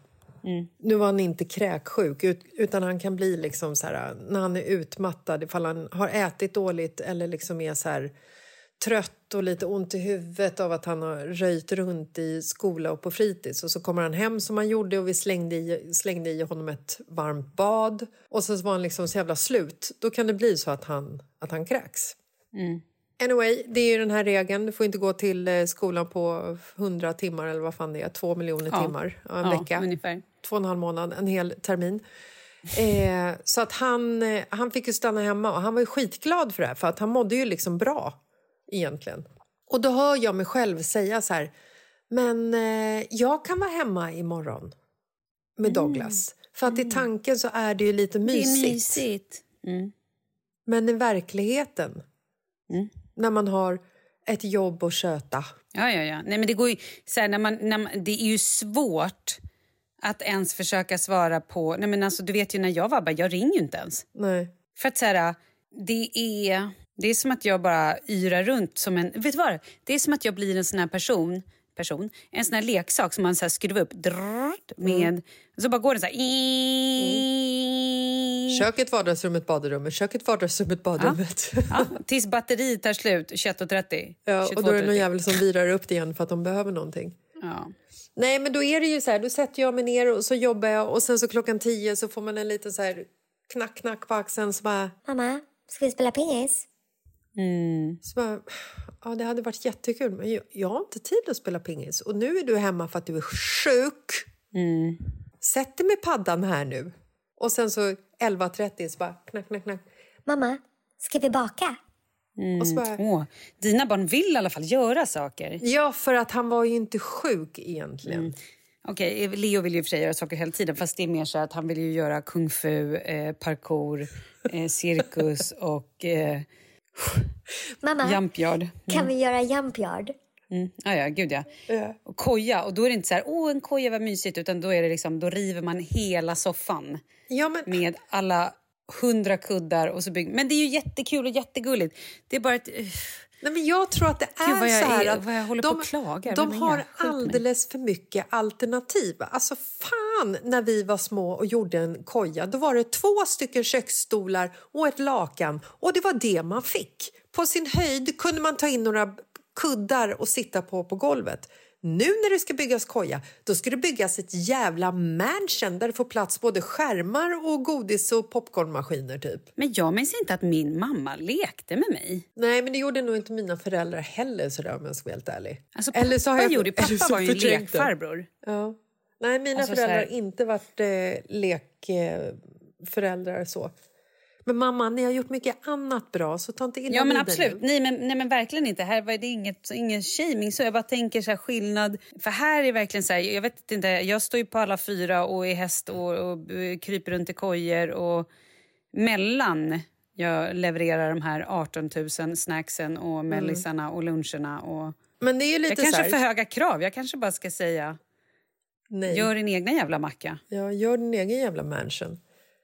Mm. Nu var han inte kräksjuk, utan han kan bli liksom så här, när han är utmattad, ifall han har ätit dåligt eller liksom är så här trött och lite ont i huvudet av att han har röjt runt i skola och på fritids. Och så kommer han hem som han gjorde och vi slängde i, slängde i honom ett varmt bad. Och så var han liksom så jävla slut. Då kan det bli så att han, att han kräks. Mm. Anyway, det är ju den här regeln. Du får inte gå till skolan på hundra timmar eller vad fan det är. Två miljoner ja. timmar. Ja, en ja, vecka. Ungefär. Två och en halv månad. En hel termin. Eh, så att han, han fick ju stanna hemma. Och han var ju skitglad för det här. För att han mådde ju liksom bra. Egentligen. Och då hör jag mig själv säga så här. Men eh, jag kan vara hemma imorgon. Med Douglas. Mm. För att i tanken så är det ju lite mysigt. Det är mysigt. Mm. Men i verkligheten. Mm. När man har ett jobb att sköta. Ja, ja, ja. Nej, men det går ju så här, när man, när man, det är ju svårt att ens försöka svara på. Nej, men alltså, du vet ju när jag var bara, jag ringer ju inte ens. Nej. För att så här, det är det är som att jag bara yrar runt som en, vet du vad? Det är som att jag blir en sån här person, person en sån här leksak som man så här skruvar upp drrrt, med mm. så bara går det så här. Mm. Köket, vardagsrummet, badrummet. Köket, vardagsrummet, badrummet. Ja. Ja, tills batteriet tar slut tjugoett och trettio. Ja, och då är det någon jävel som virar upp det igen för att de behöver någonting. Ja. Nej, men då är det ju så här, då sätter jag mig ner och så jobbar jag och sen så klockan tio så får man en liten så här knack knack på axeln så bara, mamma, ska vi spela pingis? Mm. Så bara, ja, det hade varit jättekul, men jag, jag har inte tid att spela pingis och nu är du hemma för att du är sjuk. Mm. Sätt dig med paddan här nu. Och sen så elva trettio så bara knack knack knack. Mamma, ska vi baka? Mm. Och så bara, Åh, dina barn vill i alla fall göra saker. Ja, för att han var ju inte sjuk egentligen. Mm. Okej, okay, Leo vill ju för sig göra saker hela tiden. Fast det är mer så att han vill ju göra kung fu, eh, parkour, eh, cirkus och eh, mamma, jumpyard. Mm. Kan vi göra jumpyard? Mm. Ah, ja, gud ja. ja. Och koja, och då är det inte så här, åh en koja var mysigt, utan då är det liksom, då river man hela soffan. Ja, men... Med alla hundra kuddar och så bygger. Men det är ju jättekul och jättegulligt. Det är bara ett... Nej, men jag tror att det är Gud, vad jag så här är, att vad jag håller de, på och klagar. de har alldeles för mycket alternativ. Alltså fan, när vi var små och gjorde en koja, då var det två stycken köksstolar och ett lakan. Och det var det man fick. På sin höjd kunde man ta in några kuddar och sitta på på golvet. Nu när det ska byggas koja, då ska det byggas ett jävla mansion där det får plats både skärmar och godis och popcornmaskiner typ. Men jag minns inte att min mamma lekte med mig. Nej, men det gjorde nog inte mina föräldrar heller, så där, om jag ska vara helt ärlig. Alltså pappa, eller så har jag, gjorde, pappa var ju en lekfarbror. Ja. Nej, mina alltså, föräldrar har inte varit eh, lekföräldrar eh, så. Men mamma, ni har gjort mycket annat bra, så ta inte illa. Ja, men absolut. Nej men, nej, men verkligen inte. Här var det inget, ingen shaming. Så jag bara tänker så här skillnad. För här är verkligen så här, jag vet inte, jag står ju på alla fyra och är häst och, och kryper runt i kojer. Och mellan jag levererar de här arton tusen snacksen och mellisarna mm. och luncherna. Och men det är ju lite jag kanske så här... för höga krav. Jag kanske bara ska säga, nej. Gör din egna jävla macka. Ja, gör din egen jävla mansion.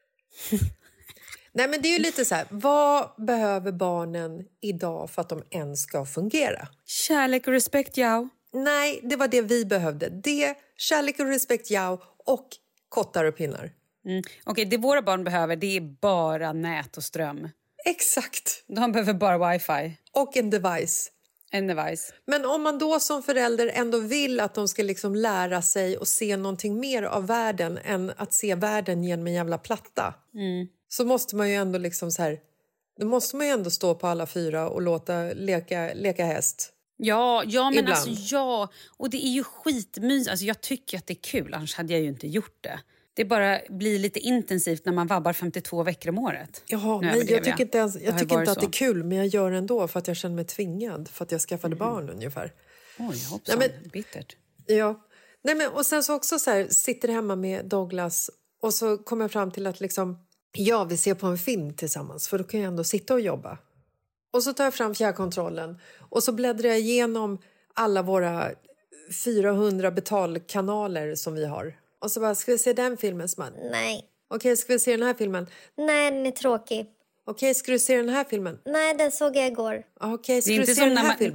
Nej, men det är ju lite så här, vad behöver barnen idag för att de ens ska fungera? Kärlek och respekt, ja. Nej, det var det vi behövde. Det, kärlek och respekt, ja, och kottar och pinnar. Mm. Okej, okay, det våra barn behöver, det är bara nät och ström. Exakt. De behöver bara wifi. Och en device. En device. Men om man då som förälder ändå vill att de ska liksom lära sig och se någonting mer av världen än att se världen genom en jävla platta. Mm. Så måste man ju ändå liksom så här, då måste man ju ändå stå på alla fyra och låta leka, leka häst. Ja, ja men ibland. Alltså ja, och det är ju skitmys. Alltså jag tycker att det är kul, annars hade jag ju inte gjort det. Det bara blir lite intensivt när man vabbar femtiotvå veckor om året. Jaha, nej, jag tycker inte, ens, jag tycker inte att så. Det är kul, men jag gör det ändå för att jag känner mig tvingad, för att jag skaffade mm. barn ungefär. Oj, hoppsan, nej, men, bittert. Ja, nej, men, och sen så också så här, sitter hemma med Douglas och så kommer jag fram till att liksom, ja, vi ser på en film tillsammans, för då kan jag ändå sitta och jobba. Och så tar jag fram fjärrkontrollen och så bläddrar jag igenom alla våra fyrahundra betalkanaler som vi har. Och så bara, ska vi se den filmen? Man? Nej. Okej, ska vi se den här filmen? Nej, den är tråkig. Okej, ska du se den här filmen? Nej, den såg jag igår. Okej, ska du se den här man... filmen?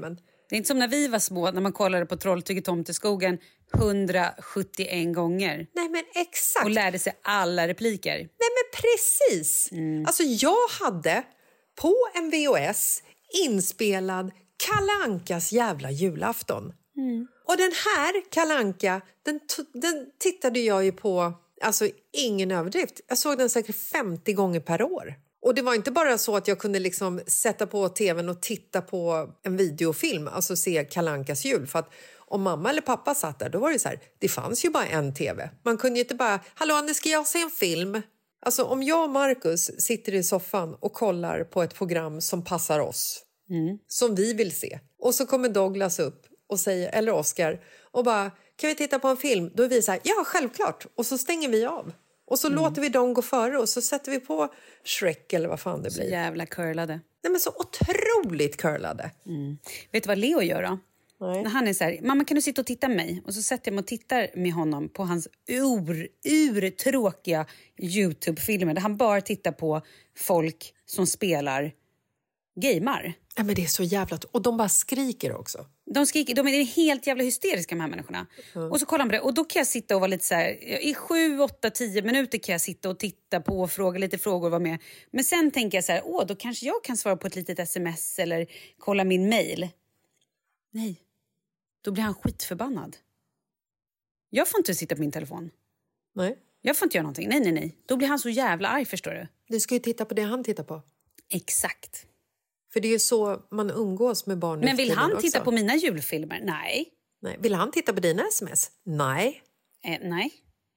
Det är inte som när vi var små, när man kollade på Trolltyget Tomteskogen hundrasjuttioen gånger. Nej, men exakt. Och lärde sig alla repliker. Nej, men precis. Mm. Alltså, jag hade på en V H S inspelad Kalle Ankas jävla julafton. Mm. Och den här Kalle Anka, den, den tittade jag ju på, alltså ingen överdrift. Jag såg den säkert femtio gånger per år. Och det var inte bara så att jag kunde liksom sätta på tvn och titta på en videofilm, alltså se Kalle Ankas jul. För att om mamma eller pappa satt där, då var det så här, det fanns ju bara en tv. Man kunde ju inte bara, hallå, nu ska jag se en film. Alltså om jag och Marcus sitter i soffan och kollar på ett program som passar oss, mm. som vi vill se. Och så kommer Douglas upp och säger, eller Oscar, och bara, kan vi titta på en film? Då är vi så här, ja självklart. Och så stänger vi av. Och så mm. låter vi dem gå före och så sätter vi på Shrek eller vad fan det blir. Så jävla curlade. Nej, men så otroligt curlade. Mm. Vet du vad Leo gör då? Nej. När han är så här, mamma kan du sitta och titta med mig? Och så sätter jag mig och tittar med honom på hans ur, ur tråkiga YouTube-filmer. Där han bara tittar på folk som spelar gamer. Ja, men det är så jävla... Och de bara skriker också. De skriker, de är helt jävla hysteriska, de här människorna. Mm. Och så kollar man på det, och då kan jag sitta och vara lite så här, i sju, åtta, tio minuter kan jag sitta och titta på och fråga lite frågor och vara med. Men sen tänker jag så här, åh, då kanske jag kan svara på ett litet sms eller kolla min mail. Nej, då blir han skitförbannad. Jag får inte sitta på min telefon. Nej. Jag får inte göra någonting, nej, nej, nej. Då blir han så jävla arg, förstår du. Du ska ju titta på det han tittar på. Exakt. För det är ju så man umgås med barn. Men vill han titta också på mina julfilmer? Nej. Nej. Vill han titta på dina sms? Nej. Eh, nej.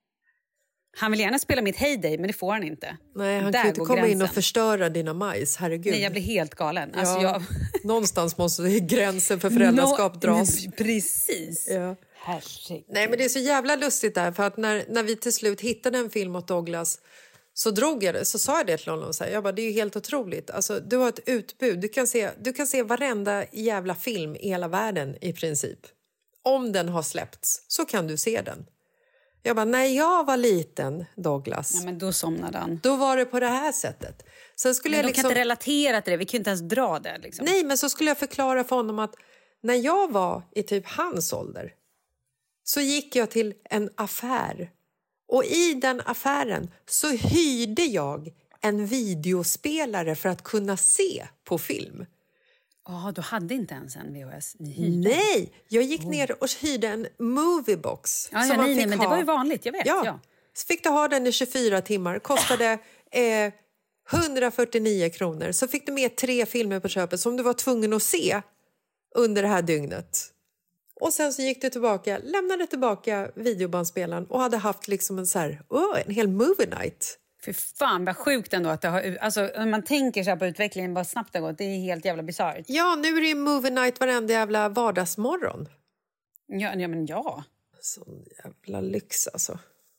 Han vill gärna spela mitt Heyday, men det får han inte. Nej, han Där kan inte komma gränsen in och förstöra dina majs, herregud. Nej, jag blir helt galen. Ja, alltså jag... någonstans måste gränsen för föräldraskap no, dras. Precis. Ja. Nej, men det är så jävla lustigt där, för att när, när vi till slut hittade en film åt Douglas, så drog jag det, så sa jag det till honom så här, jag bara, det är ju helt otroligt. Alltså, du har ett utbud, du kan se, du kan se varenda jävla film i hela världen i princip. Om den har släppts så kan du se den. Jag bara, när jag var liten, Douglas. Ja, men då somnade han. Då var det på det här sättet. Sen skulle men jag de liksom... kan inte relatera till det, vi kan inte ens dra det. Liksom. Nej, men så skulle jag förklara för honom att när jag var i typ hans ålder så gick jag till en affär. Och i den affären så hyrde jag en videospelare för att kunna se på film. Ja, oh, du hade inte ens en V H S. Ni hyrde. Nej, jag gick ner och hyrde en moviebox. Ja, som ja, man nej, fick nej, men ha. det var ju vanligt, jag vet. Ja, ja. Så fick du ha den i tjugofyra timmar. Kostade eh, hundrafyrtionio kronor. Så fick du med tre filmer på köpet som du var tvungen att se under det här dygnet. Och sen så gick du tillbaka, lämnade tillbaka videobandspelaren och hade haft liksom en så här, oh, en hel movie night. För fan vad sjukt ändå att det har, alltså om man tänker så här på utvecklingen, vad snabbt det har gått, det är helt jävla bizarrt. Ja, nu är det ju movie night varenda jävla vardagsmorgon. Ja, ja men ja. Sån jävla lyx alltså.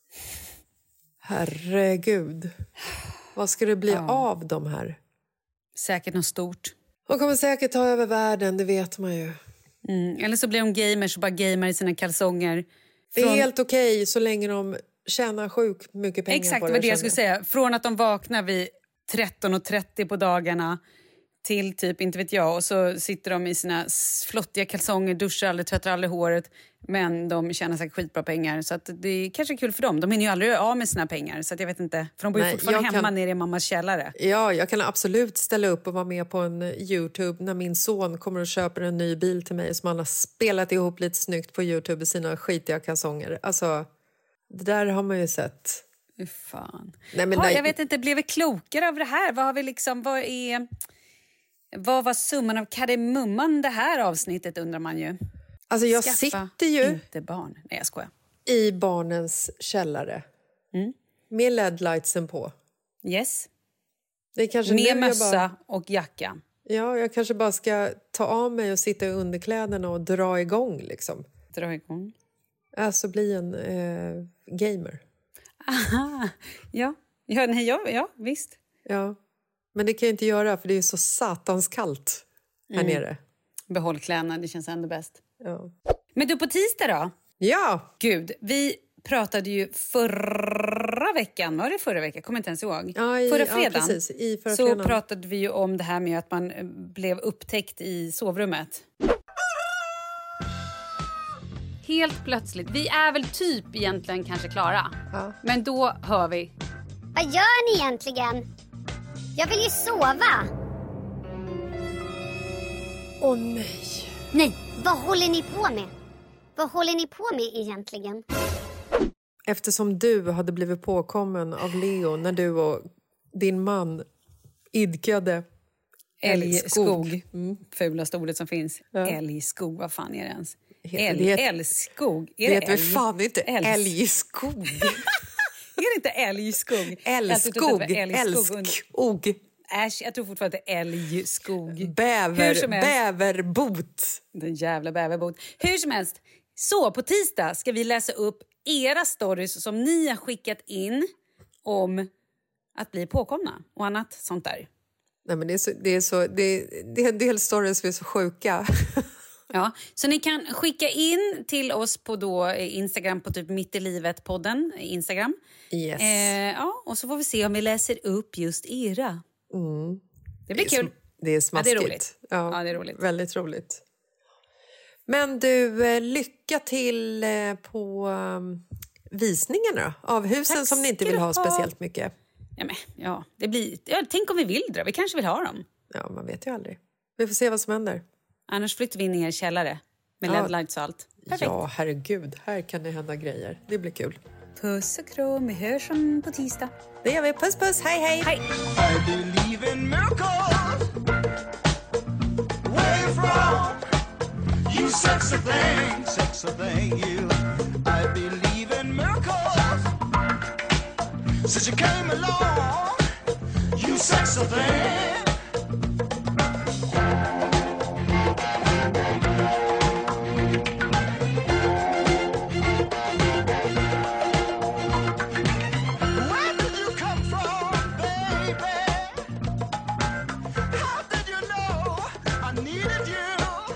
Herregud. Vad ska det bli ja. av de här? Säkert något stort. De kommer säkert ta över världen, det vet man ju. Mm. Eller så blir de gamers och bara gamer i sina kalsonger. Från... Det är helt okej okay, så länge de tjänar sjukt mycket pengar. Exakt, på det. Exakt, vad det jag skulle säga. Från att de vaknar vid tretton och trettio på dagarna till typ, inte vet jag, och så sitter de i sina flottiga kalsonger, duschar aldrig, tvättar aldrig håret, men de tjänar säkert skitbra pengar, så att det är kanske kul för dem. De hinner ju aldrig av med sina pengar, så att jag vet inte, för de bor ju Nej, fortfarande hemma kan... nere i mammas källare. Ja, jag kan absolut ställa upp och vara med på en YouTube när min son kommer och köper en ny bil till mig som han har spelat ihop lite snyggt på YouTube i sina skitiga kalsonger. Alltså, det där har man ju sett. Fan. Nej, men ha, nej... Jag vet inte, blev vi klokare av det här? Vad har vi liksom, vad är... Vad var summan av kardemumman det här avsnittet, undrar man ju. Alltså jag Skaffa sitter ju inte barn. Nej, jag skojar. I barnens källare. Mm. Med L E D-lightsen på. Yes. Det är kanske med mössa bara... och jacka. Ja, jag kanske bara ska ta av mig och sitta i underkläderna och dra igång liksom. Dra igång? Alltså bli en eh, gamer. Aha, ja. Ja, nej, ja, ja, visst. Ja. Men det kan jag inte göra för det är så satans kallt här mm. nere. Behåll kläderna, det känns ändå bäst. Ja. Men du, på tisdag då? Ja! Gud, vi pratade ju förra veckan, var det förra veckan? Kommer inte ens ihåg. Ja, i, förra fredagen. Ja, precis. I förra så fredagen. pratade vi ju om det här med att man blev upptäckt i sovrummet. helt plötsligt. Vi är väl typ egentligen kanske klara. Ja. Men då hör vi. Vad gör ni egentligen? Jag vill ju sova. Åh nej. Nej, vad håller ni på med? Vad håller ni på med egentligen? Eftersom du hade blivit påkommen av Leo när du och din man idkade älgskog. Mm. Fulaste ordet som finns. Ja. Älgskog, vad fan är det ens? Älg, det älgskog. Är det det heter väl fan inte älgskog? Är det inte älgskog? Älgskog. Älgskog. Äsch, jag tror fortfarande att det är älgskog. Bäver, bäverbot. Den jävla bäverbot. Hur som helst. Så på tisdag ska vi läsa upp era stories som ni har skickat in om att bli påkomna och annat sånt där. Nej, men det är så, det är så det, det är en del stories som är så sjuka. Ja, så ni kan skicka in till oss på då Instagram på typ Mitt i livet podden Instagram. Yes. Eh, ja, och så får vi se om vi läser upp just era. Mm. Det blir det kul. Det är smaskigt. Ja, det är roligt. Ja, ja, det är roligt. Väldigt roligt. Men du, lycka till på visningarna av husen. Tack som ni inte vill ha, ha speciellt mycket. Ja, men, ja, det blir, ja, tänk om vi vill dra. Vi kanske vill ha dem. Ja, man vet ju aldrig. Vi får se vad som händer. Annars flyttar vi ner i källare med ja. L E D-lights och allt. Perfekt. Ja, herregud. Här kan det hända grejer. Det blir kul. Puss och kram. Vi hörs om på tisdag. Det gör vi. Puss, puss. Hej, hej. Hej. I believe in miracles. Where you from? You sexy thing, sexy thing, you. I believe in miracles. Since you came along, you sexy thing. Where did you come from, baby? How did you know I needed you?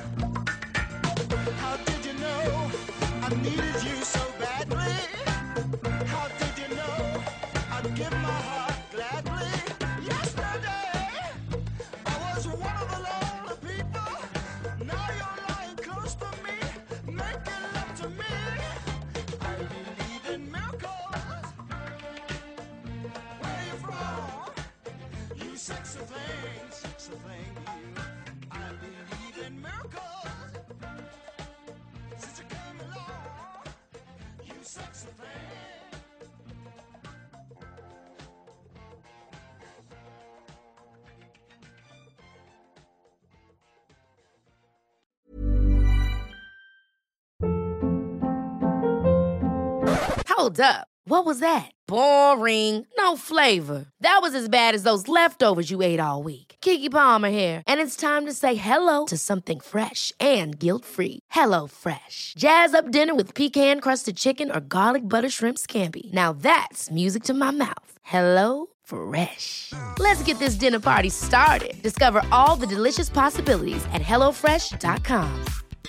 How did you know I needed you so badly? How did you know I'd give my heart gladly? Yesterday I was one of the lonely people. Now you're lying close to me, making love to me. I believe in miracles. Where you from? You sexy thing, sexy thing, you. I believe in miracles. Since you came along, you sexy thing. Hold up. What was that? Boring. No flavor. That was as bad as those leftovers you ate all week. Keke Palmer here, and it's time to say hello to something fresh and guilt-free. Hello Fresh. Jazz up dinner with pecan-crusted chicken or garlic butter shrimp scampi. Now that's music to my mouth. Hello Fresh. Let's get this dinner party started. Discover all the delicious possibilities at hello fresh dot com.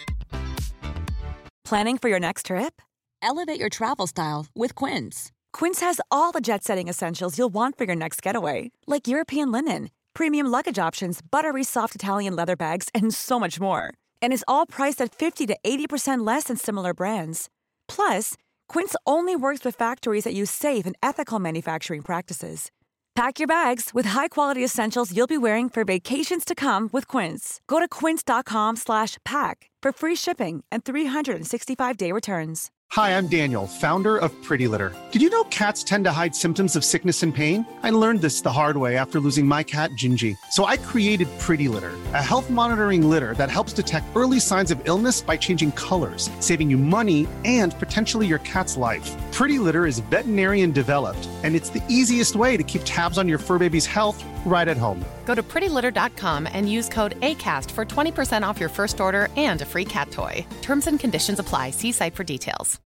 Planning for your next trip? Elevate your travel style with Quince. Quince has all the jet-setting essentials you'll want for your next getaway, like European linen, premium luggage options, buttery soft Italian leather bags, and so much more. And is all priced at fifty to eighty percent less than similar brands. Plus, Quince only works with factories that use safe and ethical manufacturing practices. Pack your bags with high-quality essentials you'll be wearing for vacations to come with Quince. Go to quince.com slash pack for free shipping and three sixty-five day returns. Hi, I'm Daniel, founder of Pretty Litter. Did you know cats tend to hide symptoms of sickness and pain? I learned this the hard way after losing my cat, Gingy. So I created Pretty Litter, a health monitoring litter that helps detect early signs of illness by changing colors, saving you money and potentially your cat's life. Pretty Litter is veterinarian developed, and it's the easiest way to keep tabs on your fur baby's health right at home. Go to pretty litter dot com and use code ACAST for twenty percent off your first order and a free cat toy. Terms and conditions apply. See site for details.